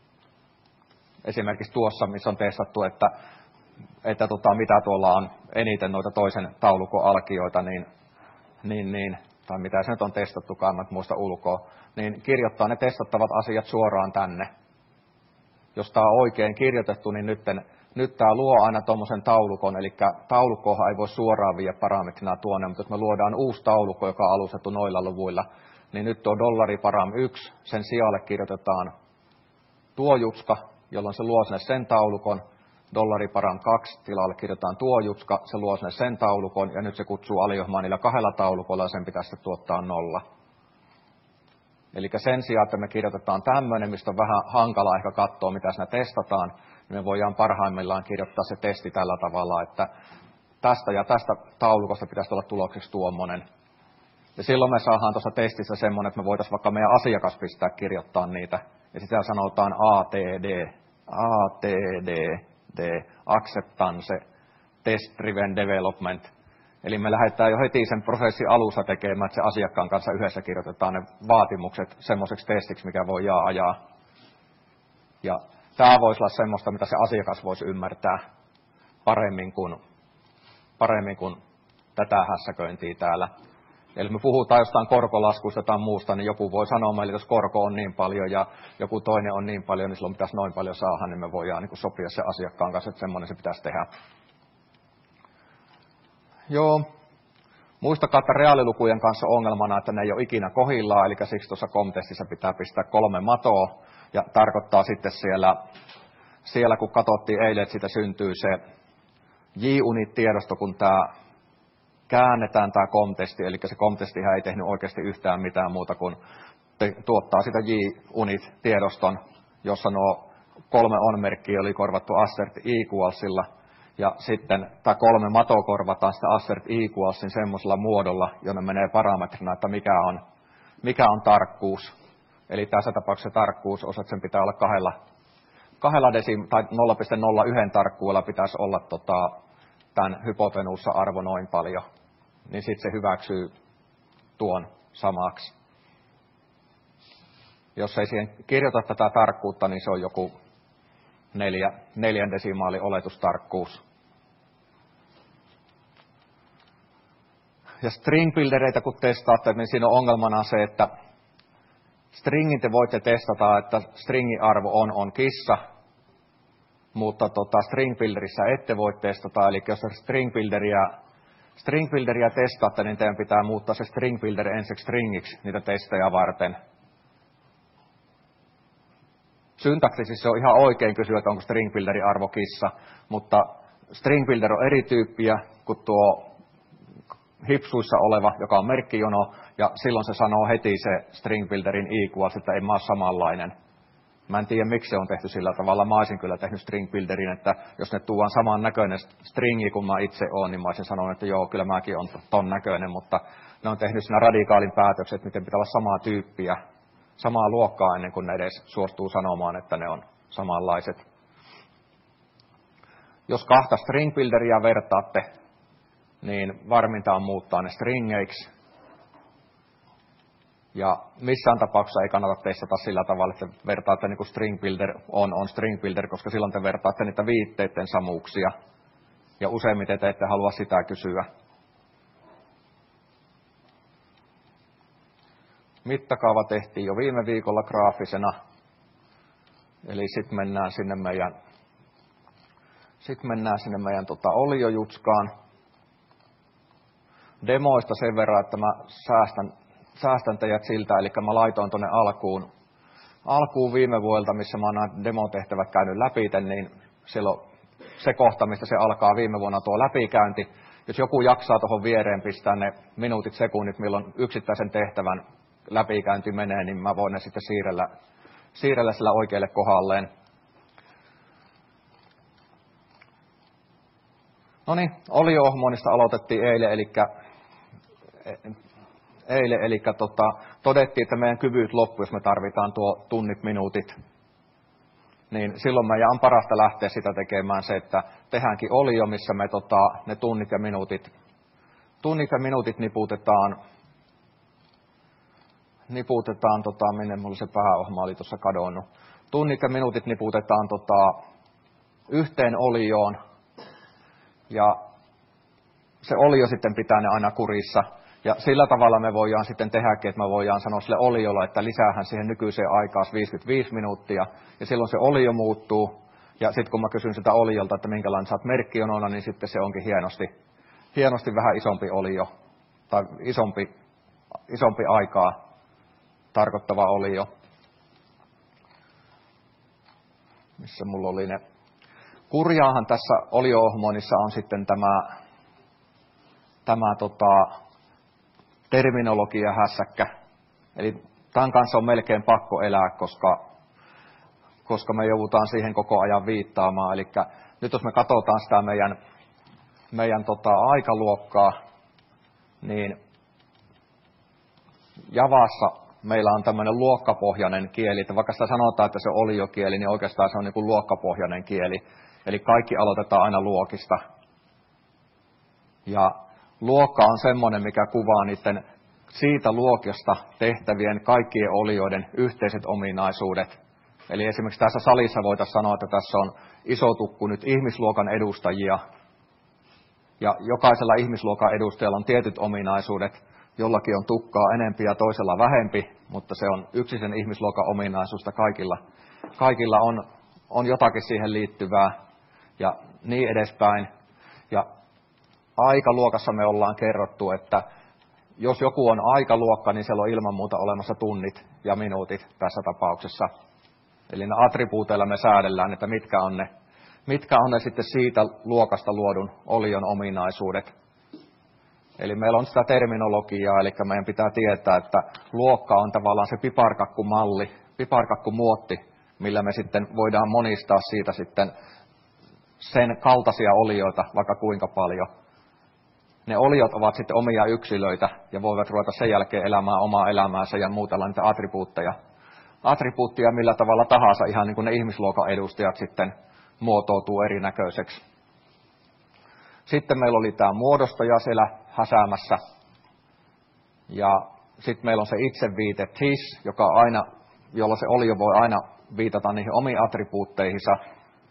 esimerkiksi tuossa, missä on testattu, että, että tota, mitä tuolla on eniten noita toisen taulukon alkioita, niin, niin, niin, tai mitä se nyt on testattukaan, mä en muista ulkoa, niin kirjoittaa ne testattavat asiat suoraan tänne. Jos tämä on oikein kirjoitettu, niin nytten Nyt tämä luo aina tuommoisen taulukon, eli taulukkohan ei voi suoraan viedä parametrina tuonne, mutta jos me luodaan uusi taulukko, joka on alustettu noilla luvuilla, niin nyt tuo dollari param yksi, sen sijalle kirjoitetaan tuo jutska, jolloin se luo sinne sen taulukon, dollari param kaksi tilalle kirjoitetaan tuo jutska, se luo sinne sen taulukon, ja nyt se kutsuu aliohjelmaa niillä kahdella taulukolla, ja sen pitäisi tuottaa nolla. Eli sen sijaan, että me kirjoitetaan tämmöinen, mistä on vähän hankala ehkä katsoa, mitä siinä testataan, niin me voidaan parhaimmillaan kirjoittaa se testi tällä tavalla, että tästä ja tästä taulukosta pitäisi olla tulokseksi tuommoinen. Ja silloin me saadaan tuossa testissä semmoinen, että me voitaisiin vaikka meidän asiakas pistää kirjoittaa niitä. Ja sitä sanotaan A T D, A T D, D, Acceptance, Test Driven Development. Eli me lähdetään jo heti sen prosessin alussa tekemään, että se asiakkaan kanssa yhdessä kirjoitetaan ne vaatimukset semmoiseksi testiksi, mikä voidaan ajaa. Ja tämä voisi olla semmoista, mitä se asiakas voisi ymmärtää paremmin kuin, paremmin kuin tätä hässäköintiä täällä. Eli me puhutaan jostain korkolaskusta tai muusta, niin joku voi sanoa meille, että jos korko on niin paljon ja joku toinen on niin paljon, niin silloin pitäisi noin paljon saada, niin me voidaan niin kuin sopia se asiakkaan kanssa, että semmoinen se pitäisi tehdä. Joo. Muistakaa, että reaalilukujen kanssa ongelmana, että ne ei ole ikinä kohdillaan, eli siksi tuossa kontestissa pitää pistää kolme matoa, ja tarkoittaa sitten siellä, siellä kun katsottiin eilen, että siitä syntyy se J-unit-tiedosto, kun tämä käännetään tämä kontesti, eli se kontestihan ei tehnyt oikeasti yhtään mitään muuta kuin te, tuottaa sitä J-unit-tiedoston, jossa nuo kolme on-merkkiä oli korvattu assert equalsilla, ja sitten tämä kolme matoa korvataan sitä assert equalsin semmoisella muodolla, jonne menee parametrina, että mikä on, mikä on tarkkuus. Eli tässä tapauksessa tarkkuusosat sen pitää olla kahdella, kahdella desim, tai nolla pilkku nolla yksi tarkkuudella pitäisi olla tota, tämän hypotenuussa arvo noin paljon. Niin sitten se hyväksyy tuon samaksi. Jos ei siihen kirjoita tätä tarkkuutta, niin se on joku, neljä, neljän desimaalin oletustarkkuus. Ja string-buildereitä kun testaatte, niin siinä on ongelmana se, että stringin te voitte testata, että stringin arvo on, on kissa, mutta tota, string-builderissa ette voi testata, eli jos string-builderia, string-builderia testaatte, niin teidän pitää muuttaa se string-builder ensiksi stringiksi niitä testejä varten. Syntaksisesti se on ihan oikein kysyä, että onko string-builderin arvo kissa, mutta string-builder on eri tyyppiä kuin tuo hipsuissa oleva, joka on merkkijono, ja silloin se sanoo heti se string-builderin equals, että ei mä ole samanlainen. Mä en tiedä, miksi se on tehty sillä tavalla. Mä olisin kyllä tehnyt string-builderin, että jos ne tuodaan saman näköinen stringi kuin mä itse olen, niin mä olisin sanonut, että joo, kyllä mäkin on ton näköinen, mutta ne on tehnyt siinä radikaalin päätöksen, että miten pitää olla samaa tyyppiä, samaa luokkaa ennen kuin ne edes suostuu sanomaan, että ne on samanlaiset. Jos kahta string-builderia vertaatte, niin varminta on muuttaa ne stringeiksi. Ja missään tapauksessa ei kannata testata sillä tavalla, että vertaatte niin kuin string builder on, on string builder, koska silloin te vertaatte niitä viitteiden samuuksia. Ja useimmiten te ette halua sitä kysyä. Mittakaava tehtiin jo viime viikolla graafisena. Eli sitten mennään sinne meidän, sit mennään sinne meidän tota oliojutskaan. Demoista sen verran, että mä säästän, säästän teidät siltä, eli mä laitoin tuonne alkuun, alkuun viime vuodelta, missä mä oon nämä demotehtävät käynyt läpi, niin silloin se kohta, mistä se alkaa viime vuonna tuo läpikäynti. Jos joku jaksaa tuohon viereen pistää ne minuutit, sekunnit, milloin yksittäisen tehtävän läpikäynti menee, niin mä voin ne sitten siirrellä, siirrellä sillä oikealle kohdalleen. No niin, olio-ohmoonista aloitettiin eilen, eli eilen, eli tota, todettiin, että meidän kyvyt loppu, jos me tarvitaan tuo tunnit, minuutit. Niin silloin meidän on parasta lähteä sitä tekemään se, että tehdäänkin olio, missä me tota, ne tunnit ja minuutit, tunnit ja minuutit niputetaan, niputetaan tota, minne mulla se pääohma oli tuossa kadonnut. Tunnit ja minuutit niputetaan tota, yhteen olioon, ja se olio sitten pitää ne aina kurissa. Ja sillä tavalla me voidaan sitten tehdäkin, että me voidaan sanoa sille oliolle, että lisäähän siihen nykyiseen aikaan viisikymmentäviisi minuuttia. Ja silloin se olio muuttuu. Ja sitten kun mä kysyn sitä oliolta, että minkälainen sä oot merkkijonona, niin sitten se onkin hienosti, hienosti vähän isompi olio. Tai isompi, isompi aikaa tarkoittava olio. Missä mulla oli ne? Kurjaahan tässä olio-ohmoonissa on sitten tämä, tämä tota, terminologia hässäkkä. Eli tämän kanssa on melkein pakko elää, koska, koska me joudutaan siihen koko ajan viittaamaan. Eli nyt jos me katsotaan sitä meidän, meidän tota, aikaluokkaa, niin Javassa meillä on tämmöinen luokkapohjainen kieli. Että vaikka sitä sanotaan, että se on oliokieli, niin oikeastaan se on niin kuin luokkapohjainen kieli. Eli kaikki aloitetaan aina luokista. Ja luokka on semmoinen, mikä kuvaa niiden siitä luokasta tehtävien kaikkien olioiden yhteiset ominaisuudet. Eli esimerkiksi tässä salissa voitaisiin sanoa, että tässä on iso tukku nyt ihmisluokan edustajia. Ja jokaisella ihmisluokan edustajalla on tietyt ominaisuudet. Jollakin on tukkaa enempi ja toisella vähempi, mutta se on yksisen ihmisluokan ominaisuutta kaikilla. Kaikilla on, on jotakin siihen liittyvää ja niin edespäin. Ja aikaluokassa me ollaan kerrottu, että jos joku on aikaluokka, niin siellä on ilman muuta olemassa tunnit ja minuutit tässä tapauksessa. Eli ne attribuuteilla me säädellään, että mitkä on ne, mitkä on ne sitten siitä luokasta luodun olion ominaisuudet. Eli meillä on sitä terminologiaa, eli meidän pitää tietää, että luokka on tavallaan se piparkakkumalli, piparkakkumuotti, millä me sitten voidaan monistaa siitä sitten sen kaltaisia olioita vaikka kuinka paljon. Ne oliot ovat sitten omia yksilöitä ja voivat ruveta sen jälkeen elämään omaa elämäänsä ja muutella niitä attribuutteja. Attribuuttia millä tavalla tahansa, ihan niin kuin ne ihmisluokan edustajat sitten muotoutuu erinäköiseksi. Sitten meillä oli tämä muodostaja siellä häsäämässä. Ja sitten meillä on se itseviite his, joka aina, jolla se olio voi aina viitata niihin omiin attribuutteihinsa.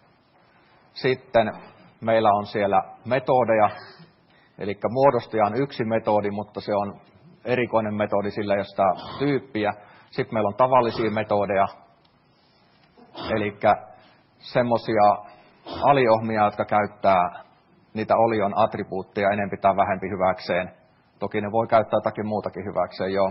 Sitten meillä on siellä metodeja, eli muodostaja on yksi metodi, mutta se on erikoinen metodi, sillä ei ole sitä tyyppiä. Sitten meillä on tavallisia metodeja, eli semmoisia aliohmia, jotka käyttää niitä olion attribuutteja enempi tai vähempi hyväkseen. Toki ne voi käyttää jotakin muutakin hyväkseen, joo.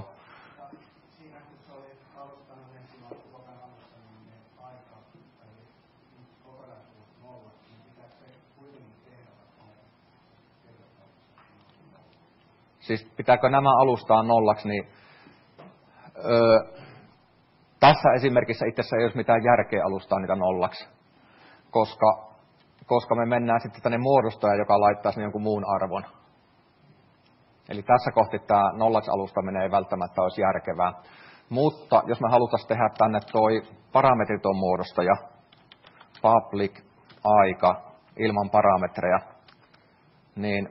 Siis pitääkö nämä alustaa nollaksi, niin öö, tässä esimerkissä itse asiassa ei olisi mitään järkeä alustaa niitä nollaksi, koska, koska me mennään sitten tänne muodostajaan, joka laittaa sinne jonkun muun arvon. Eli tässä kohti tämä nollaksi alustaminen ei välttämättä olisi järkevää. Mutta jos me haluttaisiin tehdä tänne toi parametriton muodostaja, public, aika, ilman parametreja, niin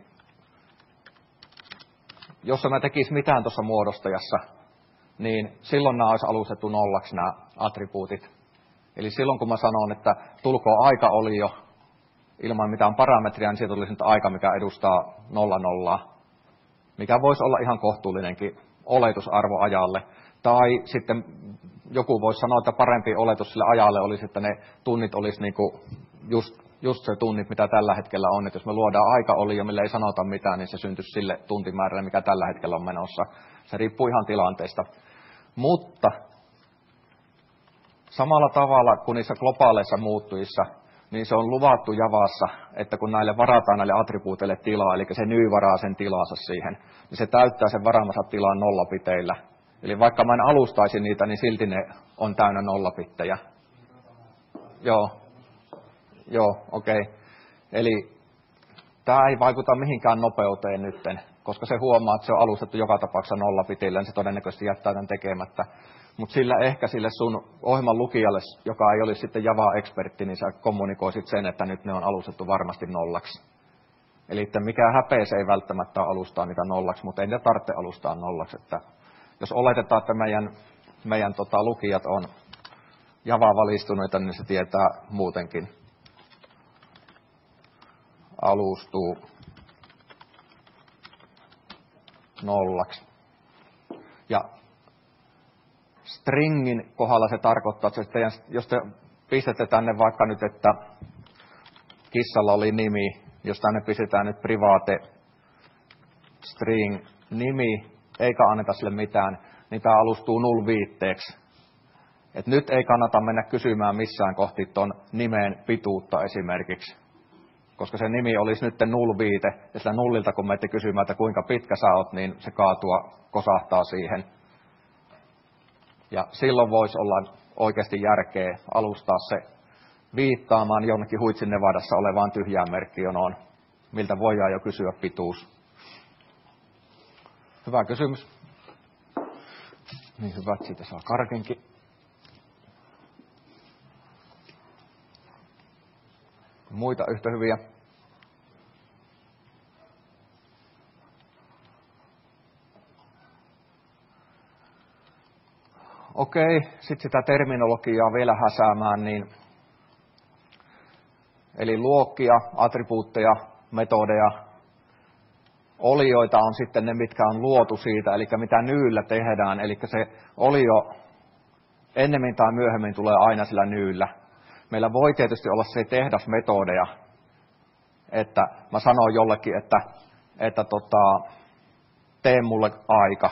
jos mä tekisi mitään tuossa muodostajassa, niin silloin nämä olisi alustettu nollaksi nämä attribuutit. Eli silloin kun mä sanon, että tulkoon aika oli jo ilman mitään parametria, niin siitä tulisi nyt aika, mikä edustaa nolla nollaa, mikä voisi olla ihan kohtuullinenkin oletusarvo ajalle. Tai sitten joku voisi sanoa, että parempi oletus sille ajalle olisi, että ne tunnit olisi niinku just, just se tunnit, mitä tällä hetkellä on. Että jos me luodaan aika oli ja millä ei sanota mitään, niin se syntyisi sille tuntimäärälle, mikä tällä hetkellä on menossa. Se riippuu ihan tilanteesta. Mutta samalla tavalla kuin niissä globaaleissa muuttujissa, niin se on luvattu Javassa, että kun näille varataan näille attribuuteille tilaa, eli se ny varaa sen tilansa siihen, niin se täyttää sen varaamansa tilan nollapiteillä. Eli vaikka mä en alustaisi niitä, niin silti ne on täynnä nollapittejä. Joo, joo, okei. Okay. Eli tämä ei vaikuta mihinkään nopeuteen nytten, koska se huomaa, että se on alustettu joka tapauksessa nollapiteillä, niin se todennäköisesti jättää tämän tekemättä. Mutta sillä ehkä sille sun ohjelman lukijalle, joka ei olisi sitten Java-ekspertti, niin sä kommunikoisit sen, että nyt ne on alustettu varmasti nollaksi. Eli että mikään häpeä se ei välttämättä alustaa niitä nollaksi, mutta ei niitä tarvitse alustaa nollaksi. Että jos oletetaan, että meidän, meidän tota, lukijat on Java-valistuneita, niin se tietää muutenkin. Alustuu nollaksi. Ja stringin kohdalla se tarkoittaa, että teidän, jos te pistätte tänne vaikka nyt, että kissalla oli nimi, jos tänne pistetään nyt private string nimi, eikä anneta sille mitään, niin tämä alustuu null viitteeksi. Et nyt ei kannata mennä kysymään missään kohti tuon nimen pituutta esimerkiksi, koska se nimi olisi nyt null viite, ja sillä nullilta kun menette kysymään, että kuinka pitkä sä oot, niin se kaatua kosahtaa siihen. Ja silloin voisi olla oikeasti järkeä alustaa se viittaamaan jonnekin Huitsin Nevadassa olevaan tyhjään merkkionoon, miltä voidaan jo kysyä pituus. Hyvä kysymys. Niin hyvä, että siitä saa karkinkin. Muita yhtä hyviä. Okei, sitten sitä terminologiaa vielä häsäämään, niin eli luokkia, attribuutteja, metodeja, olioita on sitten ne, mitkä on luotu siitä, eli mitä nyyllä tehdään, eli se olio ennemmin tai myöhemmin tulee aina sillä nyyllä. Meillä voi tietysti olla se tehdasmetodeja, että mä sanon jollekin, että, että tota, tee mulle aika.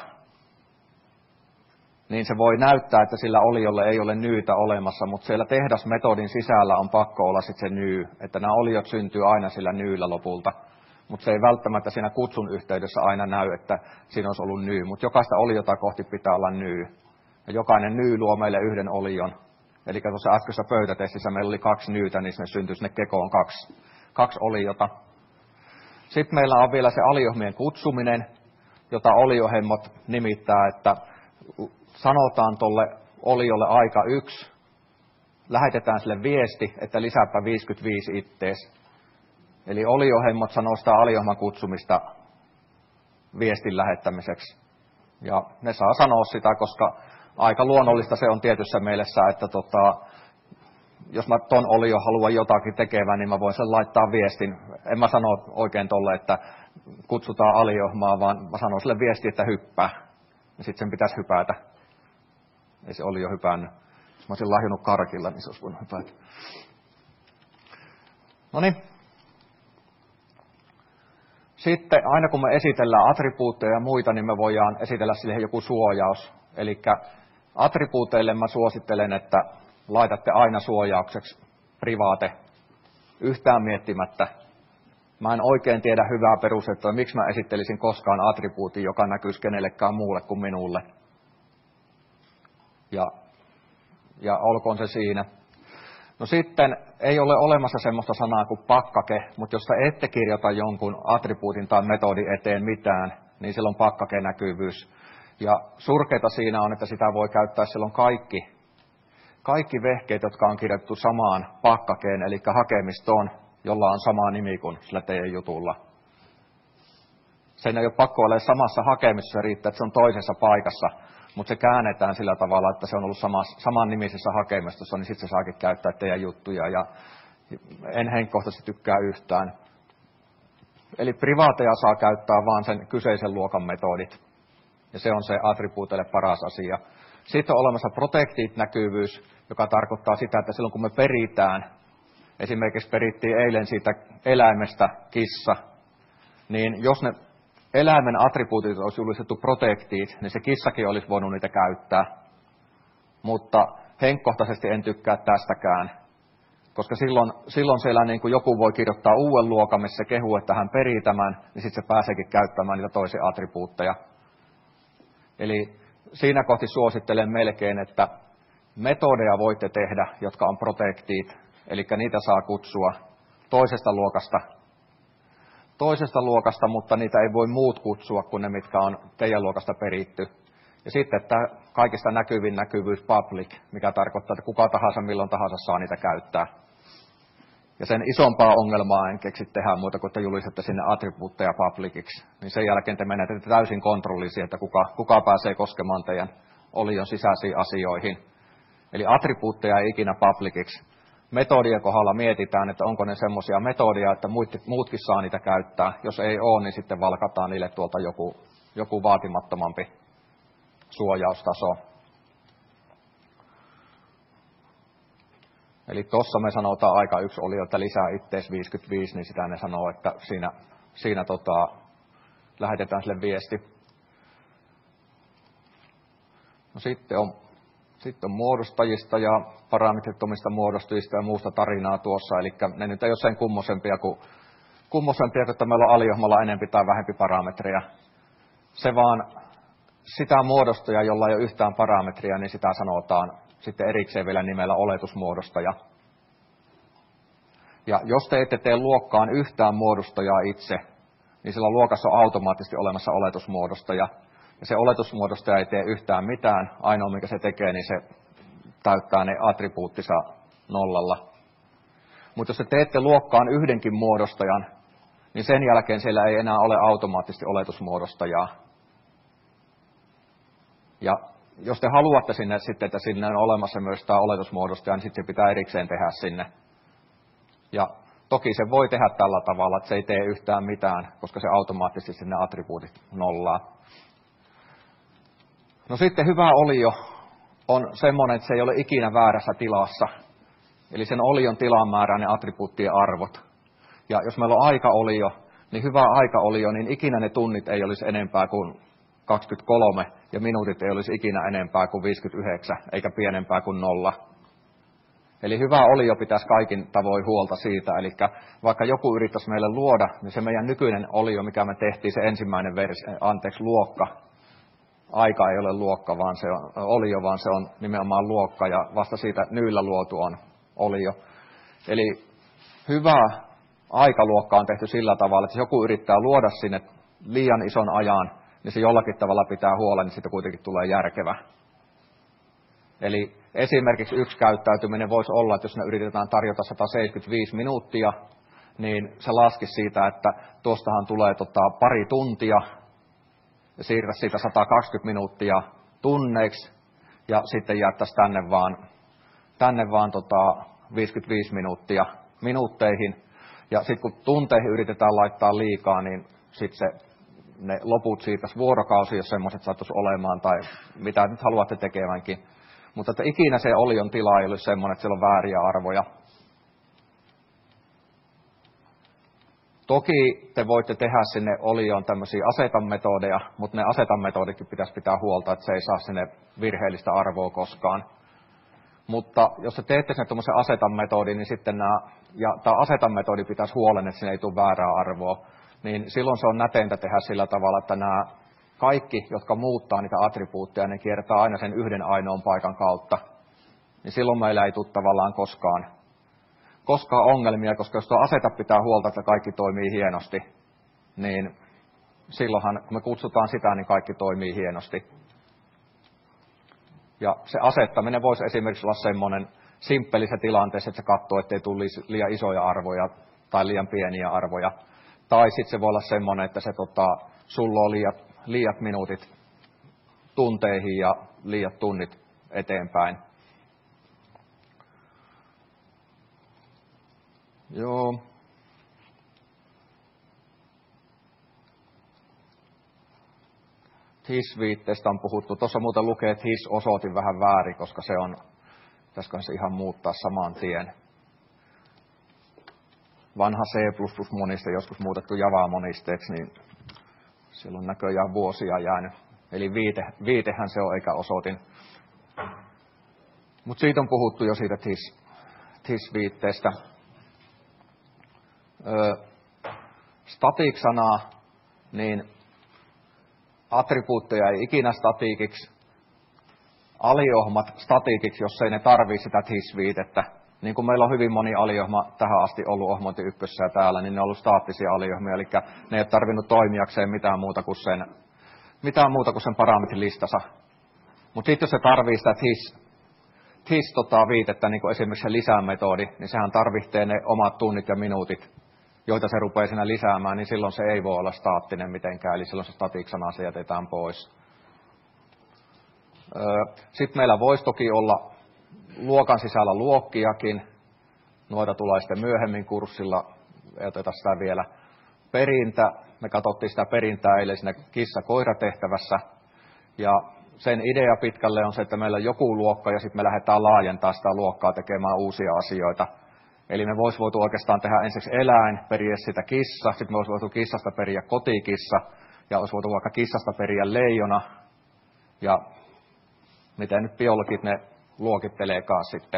Niin se voi näyttää, että sillä oliolle ei ole nyytä olemassa, mutta siellä tehdasmetodin sisällä on pakko olla sitten se nyy, että nämä oliot syntyy aina sillä nyyllä lopulta. Mutta se ei välttämättä siinä kutsun yhteydessä aina näy, että siinä olisi ollut nyy, mutta jokaista oliota kohti pitää olla nyy. Ja jokainen nyy luo meille yhden olion. Eli tuossa äskeisessä pöytätestissä meillä oli kaksi nyytä, niin sinne syntyi sinne kekoon kaksi, kaksi oliota. Sitten meillä on vielä se aliohmien kutsuminen, jota oliohemmot nimittää, että sanotaan tuolle oliolle aika yksi, lähetetään sille viesti, että lisääpä viisikymmentäviisi ittees. Eli oliohemmot sanoo sitä aliohman kutsumista viestin lähettämiseksi. Ja ne saa sanoa sitä, koska aika luonnollista se on tietyssä mielessä, että tota, jos mä ton olio haluan jotakin tekevän, niin mä voin sen laittaa viestin. En mä sano oikein tolle, että kutsutaan aliohmaa, vaan mä sanon sille viesti, että hyppää. Ja sitten sen pitäisi hypätä. Ei se olio hypännyt. Jos mä olisin lahjonnut karkilla, niin se olisi voinut hypätä. No niin. Sitten aina kun me esitellään attribuutteja ja muita, niin me voidaan esitellä siihen joku suojaus. Eli attribuuteille mä suosittelen, että laitatte aina suojaukseksi private yhtään miettimättä. Mä en oikein tiedä hyvää perustetta, miksi mä esittelisin koskaan attribuutin, joka näkyisi kenellekään muulle kuin minulle. Ja, ja olkoon se siinä. No sitten ei ole olemassa semmoista sanaa kuin pakkake, mutta jos te ette kirjoita jonkun attribuutin tai metodin eteen mitään, niin silloin pakkake-näkyvyys. Ja surkeita siinä on, että sitä voi käyttää silloin kaikki, kaikki vehkeet, jotka on kirjoitettu samaan pakkakeen, eli hakemistoon, jolla on sama nimi kuin sillä teidän jutulla. Sen ei ole pakko olla samassa hakemisessa, riittää, että se on toisessa paikassa, mutta se käännetään sillä tavalla, että se on ollut samassa, saman nimisessä hakemistossa, niin sitten se saakin käyttää teidän juttuja, ja en henkkohtaisesti tykkää yhtään. Eli privaateja saa käyttää vaan sen kyseisen luokan metodit, ja se on se attribuuteille paras asia. Sitten on olemassa protected-näkyvyys, joka tarkoittaa sitä, että silloin kun me peritään, esimerkiksi perittiin eilen siitä eläimestä kissa, niin jos ne eläimen attribuutit olisi julistettu protected, niin se kissakin olisi voinut niitä käyttää. Mutta henkkohtaisesti en tykkää tästäkään, koska silloin, silloin siellä niin kuin joku voi kirjoittaa uuden luokan, missä se kehuu, että hän perii tämän, niin sitten se pääseekin käyttämään niitä toisia attribuutteja. Eli siinä kohti suosittelen melkein, että metodeja voitte tehdä, jotka on protected, eli niitä saa kutsua toisesta luokasta, toisesta luokasta, mutta niitä ei voi muut kutsua kuin ne, mitkä on teidän luokasta peritty. Ja sitten tämä kaikista näkyvin näkyvyys public, mikä tarkoittaa, että kuka tahansa milloin tahansa saa niitä käyttää. Ja sen isompaa ongelmaa en keksi tehdä muuta kuin, että julistatte sinne attribuutteja publiciksi. Niin sen jälkeen te menette täysin kontrollisiin, että kuka, kuka pääsee koskemaan teidän olion sisäisiin asioihin. Eli attribuutteja ei ikinä publiciksi. Metodien kohdalla mietitään, että onko ne semmoisia metodia, että muutkin saa niitä käyttää. Jos ei ole, niin sitten valkataan niille tuolta joku, joku vaatimattomampi suojaustaso. Eli tuossa me sanotaan aika yksi oli, että lisää ittees viisikymmentäviisi, niin sitä ne sanoo, että siinä, siinä tota, lähetetään sille viesti. No sitten on, sitten on muodostajista ja parametrittomista muodostujista ja muusta tarinaa tuossa, eli ne nyt ei ole sen kummosempia kuin, kummosempia, että meillä on aliohmalla enempi tai vähempi parametreja. Se vaan sitä muodostaja, jolla ei ole yhtään parametria, niin sitä sanotaan sitten erikseen vielä nimellä oletusmuodostaja. Ja jos te ette tee luokkaan yhtään muodostajaa itse, niin sillä luokassa on automaattisesti olemassa oletusmuodostaja. Ja se oletusmuodostaja ei tee yhtään mitään, ainoa mikä se tekee, niin se täyttää ne attribuuttinsa nollalla. Mutta jos te teette luokkaan yhdenkin muodostajan, niin sen jälkeen siellä ei enää ole automaattisesti oletusmuodostajaa. Ja jos te haluatte sinne sitten, että sinne on olemassa myös tämä oletusmuodostaja, niin sitten se pitää erikseen tehdä sinne. Ja toki se voi tehdä tällä tavalla, että se ei tee yhtään mitään, koska se automaattisesti sinne attribuutit nollaa. No sitten hyvä olio on semmoinen, että se ei ole ikinä väärässä tilassa. Eli sen olion tilan määrää ne attribuuttien arvot. Ja jos meillä on aikaolio, niin hyvä aikaolio, niin ikinä ne tunnit ei olisi enempää kuin kaksikymmentäkolme ja minuutit ei olisi ikinä enempää kuin viisikymmentäyhdeksän, eikä pienempää kuin nolla. Eli hyvä olio pitäisi kaikin tavoin huolta siitä, eli vaikka joku yrittäisi meille luoda, niin se meidän nykyinen olio, mikä me tehtiin, se ensimmäinen versio, anteeksi, luokka, aika ei ole luokka, vaan se on olio, vaan se on nimenomaan luokka, ja vasta siitä nyillä luotu on olio. Eli hyvä aikaluokka on tehty sillä tavalla, että jos joku yrittää luoda sinne liian ison ajan, niin se jollakin tavalla pitää huolen, niin siitä kuitenkin tulee järkevä. Eli esimerkiksi yksi käyttäytyminen voisi olla, että jos me yritetään tarjota sata seitsemänkymmentäviisi minuuttia, niin se laskisi siitä, että tuostahan tulee tota pari tuntia, ja siirtäisi siitä sata kaksikymmentä minuuttia tunneiksi, ja sitten jättäisi tänne vaan, tänne vaan tota viisikymmentäviisi minuuttia minuutteihin. Ja sitten kun tunteihin yritetään laittaa liikaa, niin sitten se, ne loput siitä vuorokausi, jos semmoiset sattuisi olemaan, tai mitä nyt haluatte tekevänkin. Mutta että ikinä se olion tila ei ole semmoinen, että siellä on vääriä arvoja. Toki te voitte tehdä sinne olioon tämmöisiä asetanmetodeja, mutta ne asetanmetoditkin pitäisi pitää huolta, että se ei saa sinne virheellistä arvoa koskaan. Mutta jos te teette sinne tuommoisen asetanmetodin, niin sitten nämä, ja tämä asetanmetodi pitäisi huolen, että sinne ei tule väärää arvoa, niin silloin se on näteintä tehdä sillä tavalla, että nämä kaikki, jotka muuttaa niitä attribuutteja, ne kiertää aina sen yhden ainoan paikan kautta. Niin silloin meillä ei tule tavallaan koskaan, koskaan ongelmia, koska jos tuo aseta pitää huolta, että kaikki toimii hienosti, niin silloinhan, kun me kutsutaan sitä, niin kaikki toimii hienosti. Ja se asettaminen voisi esimerkiksi olla semmoinen simppelissä tilanteessa, että se katsoo, ettei tule liian isoja arvoja tai liian pieniä arvoja. Tai sitten se voi olla semmoinen, että se tota, sulla on liiat, liiat minuutit tunteihin ja liiat tunnit eteenpäin. Joo. His-viitteestä on puhuttu. Tuossa muuten lukee, että his osoitin vähän väärin, koska se on, pitäisikö se ihan muuttaa saman tien. Vanha C plus plus moniste, joskus muutettu Java-monisteeksi, niin siellä on näköjään vuosia jäänyt. Eli viite, viitehän se on, eikä osoitin. Mutta siitä on puhuttu jo siitä his, his-viitteestä. Öö, static-sanaa, niin attribuutteja ei ikinä statiikiksi, aliohmat statiikiksi, jos ei ne tarvitse sitä his-viitettä. Niin kuin meillä on hyvin moni aliohma tähän asti ollut ohmointi ykkössä ja täällä, niin ne on ollut staattisia aliohmia, eli ne ei ole tarvinnut toimijakseen mitään muuta kuin sen, mitään muuta kuin sen parametrilistansa. Mutta sitten jos se tarvitsee sitä his, his tota, viitettä, niin kuin esimerkiksi se lisämetodi, niin sehän tarvitsee ne omat tunnit ja minuutit, joita se rupeaa siinä lisäämään, niin silloin se ei voi olla staattinen mitenkään, eli silloin se static-sana se jätetään pois. Sitten meillä voisi toki olla luokan sisällä luokkiakin, noita tulee sitten myöhemmin kurssilla, ei oteta sitä vielä. Perintä, me katsottiin sitä perintää eilen siinä kissa-koira-tehtävässä, ja sen idea pitkälle on se, että meillä on joku luokka, ja sitten me lähdetään laajentamaan sitä luokkaa tekemään uusia asioita. Eli me vois voitu oikeastaan tehdä ensiksi eläin, periä sitä kissa, sitten me olisi voitu kissasta periä kotikissa, ja olisi voitu vaikka kissasta periä leijona, ja miten nyt biologit ne luokitteleekaan sitten.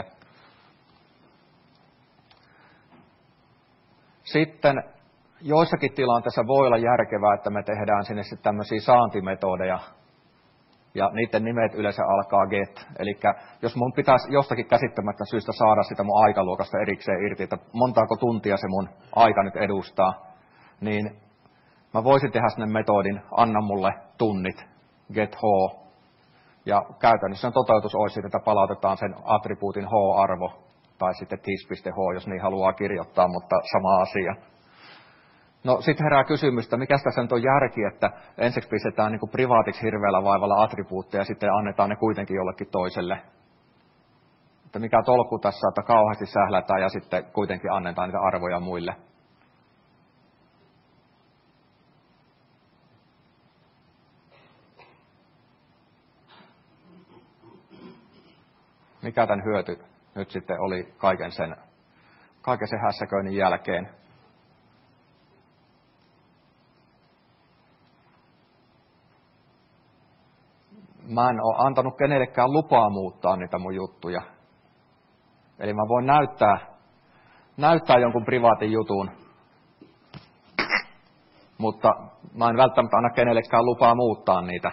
Sitten joissakin tilanteissa voi olla järkevää, että me tehdään sinne sitten tämmöisiä saantimetodeja, ja niiden nimet yleensä alkaa get. Eli jos mun pitäisi jostakin käsittämättä syystä saada sitä mun aikaluokasta erikseen irti, että montaako tuntia se mun aika nyt edustaa, niin mä voisin tehdä sinne metodin, anna mulle tunnit, get h. Ja käytännössä sen toteutus olisi, että palautetaan sen attribuutin h-arvo, tai sitten his.h, jos niin haluaa kirjoittaa, mutta sama asia. No sitten herää kysymys, että mikä tässä nyt on järki, että ensiksi pistetään niin kuin privaatiksi hirveällä vaivalla attribuutteja ja sitten annetaan ne kuitenkin jollekin toiselle. Että mikä tolkku tässä, että kauheasti sählätään ja sitten kuitenkin annetaan niitä arvoja muille. Mikä tämän hyöty nyt sitten oli kaiken sen, kaiken sen hässäköinnin jälkeen? Mä en ole antanut kenellekään lupaa muuttaa niitä mun juttuja. Eli mä voin näyttää, näyttää jonkun privaatin jutun, mutta mä en välttämättä anna kenellekään lupaa muuttaa niitä.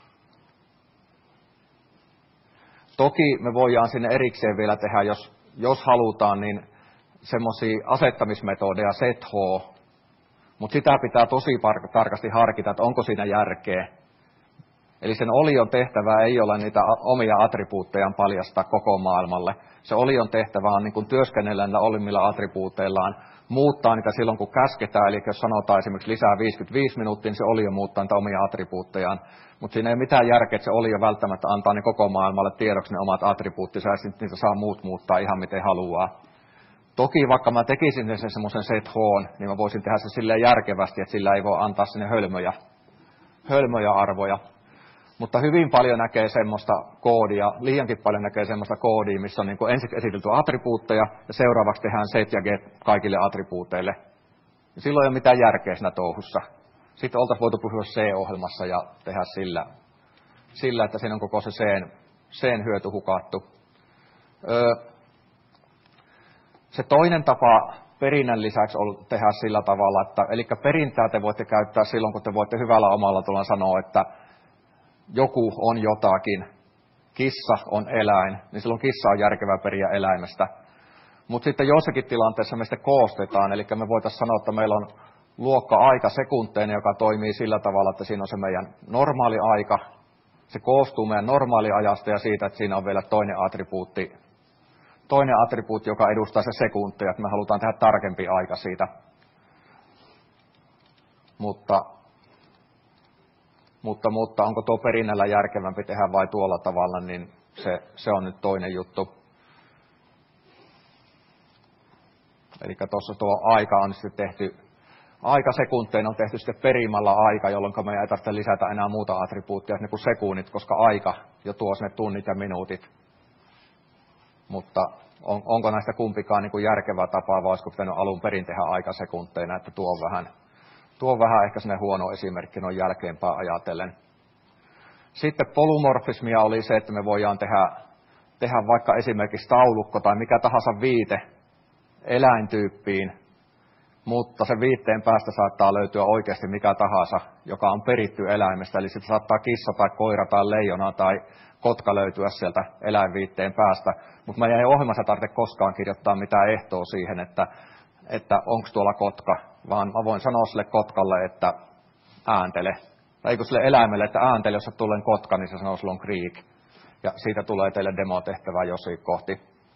Toki me voidaan sinne erikseen vielä tehdä, jos, jos halutaan, niin semmoisia asettamismetodeja set h, mutta sitä pitää tosi tarkasti harkita, että onko siinä järkeä. Eli sen olion tehtävä ei ole niitä omia attribuuttejaan paljastaa koko maailmalle. Se olion tehtävä on niin kuin työskennellä niillä olimmilla attribuuteillaan, muuttaa niitä silloin kun käsketään, eli jos sanotaan esimerkiksi lisää viisikymmentäviisi minuuttia, niin se olio muuttaa niitä omia attribuuttejaan. Mutta siinä ei ole mitään järkeä, että se olio välttämättä antaa ne koko maailmalle tiedoksi ne omat attribuuttinsa, ja sitten niitä saa muut muuttaa ihan miten haluaa. Toki vaikka mä tekisin sen semmoisen set H:n, niin mä voisin tehdä se silleen järkevästi, että sillä ei voi antaa sinne hölmöjä, hölmöjä arvoja. Mutta hyvin paljon näkee semmoista koodia, liiankin paljon näkee semmoista koodia, missä on niin kuin ensiksi esitelty attribuutteja ja seuraavaksi tehdään set ja get kaikille attribuuteille. Ja silloin ei ole mitään järkeä siinä touhussa. Sitten oltaisiin voitu puhua C-ohjelmassa ja tehdä sillä, sillä että siinä on koko se C:n, C:n hyöty hukattu. Öö, se toinen tapa perinnän lisäksi on tehdä sillä tavalla, että eli perintää te voitte käyttää silloin, kun te voitte hyvällä omalla tulla sanoa, että joku on jotakin, kissa on eläin, niin silloin kissa on järkevää periä eläimestä. Mutta sitten jossakin tilanteessa me sitten koostetaan, eli me voitaisiin sanoa, että meillä on luokka aika sekunteinen, joka toimii sillä tavalla, että siinä on se meidän normaali aika. Se koostuu meidän normaaliajasta ja siitä, että siinä on vielä toinen attribuutti, toinen attribuutti, joka edustaa se sekuntia, että me halutaan tehdä tarkempi aika siitä. Mutta Mutta, mutta onko tuo perinnällä järkevämpi tehdä vai tuolla tavalla, niin se, se on nyt toinen juttu. Eli tuossa tuo aika on sitten tehty, aika sekunteina on tehty sitten perimällä aika, jolloin me ei tarvitse lisätä enää muuta attribuuttia kuin sekunnit, koska aika jo tuo sinne tunnit ja minuutit. Mutta on, onko näistä kumpikaan niin kuin järkevä tapa, vai olisiko pitänyt alun perin tehdä aika sekunteina, että tuo on vähän... Tuo on vähän ehkä sellainen huono esimerkki noin jälkeenpäin ajatellen. Sitten polymorfismia oli se, että me voidaan tehdä, tehdä vaikka esimerkiksi taulukko tai mikä tahansa viite eläintyyppiin, mutta sen viitteen päästä saattaa löytyä oikeasti mikä tahansa, joka on peritty eläimestä. Eli sitten saattaa kissa tai koira tai leijona tai kotka löytyä sieltä eläinviitteen päästä. Mutta meidän ei ohjelmassa tarvitse koskaan kirjoittaa mitään ehtoa siihen, että, että onko tuolla kotka. Vaan mä voin sanoa sille kotkalle, että ääntele. Tai eikö sille eläimelle, että ääntele, jos tulee kotka, niin se sanoo silloin Greek. Ja siitä tulee teille demotehtävä jossain kohti.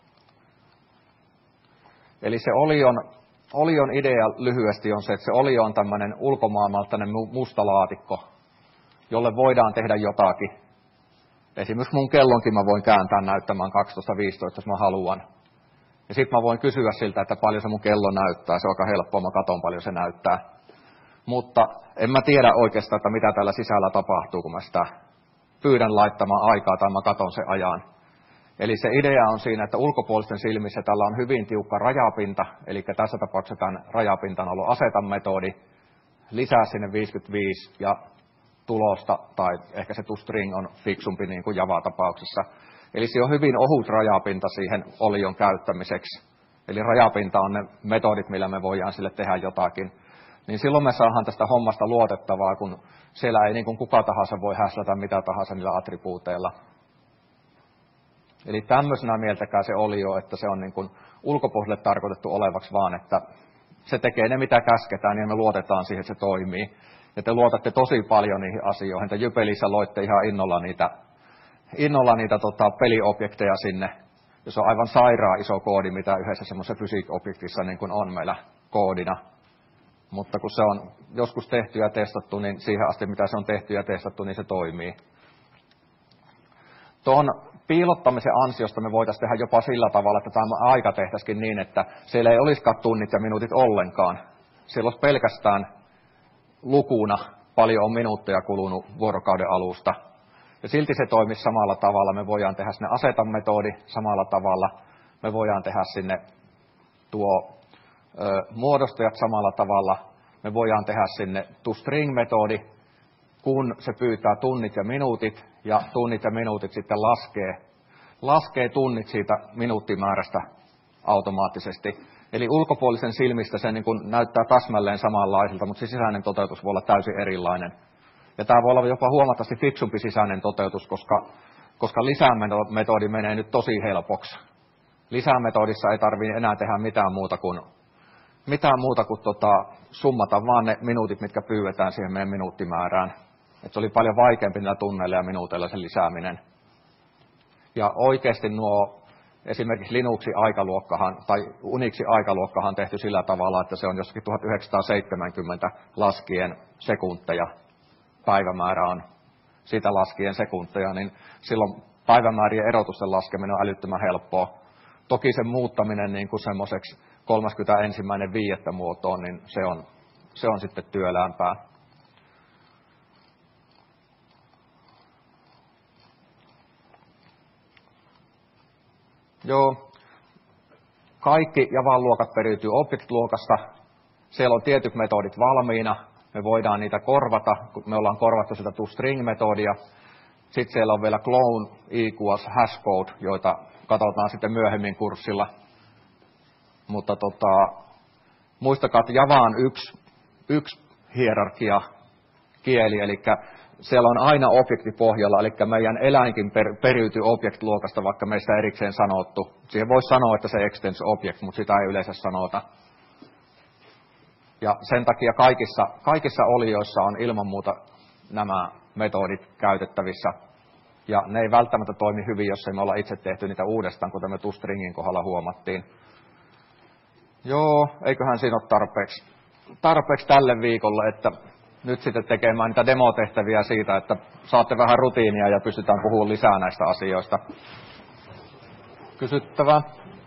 Eli se olion, olion idea lyhyesti on se, että se olio on tämmöinen ulkomaailmaltainen musta laatikko, jolle voidaan tehdä jotakin. Esimerkiksi mun kellonkin mä voin kääntää näyttämään kaksitoista viisitoista, jos mä haluan. Ja sitten mä voin kysyä siltä, että paljon se mun kello näyttää. Se on aika helppoa, mä katon paljon se näyttää. Mutta en mä tiedä oikeastaan, että mitä täällä sisällä tapahtuu, kun mä sitä pyydän laittamaan aikaa tai mä katon sen ajan. Eli se idea on siinä, että ulkopuolisten silmissä tällä on hyvin tiukka rajapinta. Eli tässä tapauksessa tämän rajapinta on ollut aseta-metodi. Lisää sinne viisikymmentäviisi ja tulosta, tai ehkä se toString on fiksumpi niin kuin Java-tapauksessa. Eli se on hyvin ohut rajapinta siihen olion käyttämiseksi. Eli rajapinta on ne metodit, millä me voidaan sille tehdä jotakin. Niin silloin me saadaan tästä hommasta luotettavaa, kun siellä ei niin kuin kuka tahansa voi häslätä mitä tahansa niillä attribuuteilla. Eli tämmöisenä mieltäkää se olio, että se on niin kuin ulkopuolelle tarkoitettu olevaksi vaan, että se tekee ne mitä käsketään ja me luotetaan siihen, että se toimii. Ja te luotatte tosi paljon niihin asioihin. Te Jypelissä loitte ihan innolla niitä innolla niitä tota, peliobjekteja sinne, jos on aivan sairaan iso koodi, mitä yhdessä semmoisessa fysiikka-objektissa niin kuin on meillä koodina. Mutta kun se on joskus tehty ja testattu, niin siihen asti mitä se on tehty ja testattu, niin se toimii. Tuon piilottamisen ansiosta me voitaisiin tehdä jopa sillä tavalla, että tämä aika tehtäisikin niin, että siellä ei olisikaan tunnit ja minuutit ollenkaan. Siellä olisi pelkästään lukuna paljon on minuutteja kulunut vuorokauden alusta. Ja silti se toimisi samalla tavalla. Me voidaan tehdä sinne aseta-metodi samalla tavalla. Me voidaan tehdä sinne tuo ö, muodostajat samalla tavalla. Me voidaan tehdä sinne toString-metodi, kun se pyytää tunnit ja minuutit, ja tunnit ja minuutit sitten laskee, laskee tunnit siitä minuuttimäärästä automaattisesti. Eli ulkopuolisen silmistä se niin kuin näyttää täsmälleen samanlaiselta, mutta se sisäinen toteutus voi olla täysin erilainen. Ja tämä voi olla jopa huomattavasti fiksumpi sisäinen toteutus, koska, koska lisämetodi menee nyt tosi helpoksi. Lisämetodissa ei tarvitse enää tehdä mitään muuta kuin, mitään muuta kuin tota, summata vaan ne minuutit, mitkä pyydetään siihen meidän minuuttimäärään. Että se oli paljon vaikeampi niillä tunneilla ja minuuteilla sen lisääminen. Ja oikeasti nuo esimerkiksi Linuxin aikaluokkahan tai Unixin aikaluokkahan on tehty sillä tavalla, että se on jossakin tuhatyhdeksänsataaseitsemänkymmentä laskien sekunteja. Päivämäärä on sitä laskien sekunteja, niin silloin päivämäärien erotusten laskeminen on älyttömän helppoa. Toki sen muuttaminen niin kuin semmoiseksi kolmaskymmenesensimmäinen viidettä muotoon, niin se on, se on sitten työläämpää. Joo, kaikki Javan-luokat periytyy Object-luokasta. Siellä on tietyt metodit valmiina. Me voidaan niitä korvata, kun me ollaan korvattu sitä toString-metodia. Sitten siellä on vielä clone equals hashcode, joita katsotaan sitten myöhemmin kurssilla. Mutta tota, muistakaa, että Java on yksi, yksi hierarkia kieli, eli siellä on aina objektipohjalla, eli meidän eläinkin per, periytyy object-luokasta, vaikka meistä erikseen sanottu. Siihen voisi sanoa, että se extends object, mutta sitä ei yleensä sanota. Ja sen takia kaikissa, kaikissa olioissa on ilman muuta nämä metodit käytettävissä. Ja ne ei välttämättä toimi hyvin, jos ei me olla itse tehty niitä uudestaan, kuten me toStringin kohdalla huomattiin. Joo, eiköhän siinä ole tarpeeksi, tarpeeksi tälle viikolle, että nyt sitten tekemään niitä demotehtäviä siitä, että saatte vähän rutiinia ja pystytään puhumaan lisää näistä asioista. Kysyttävää?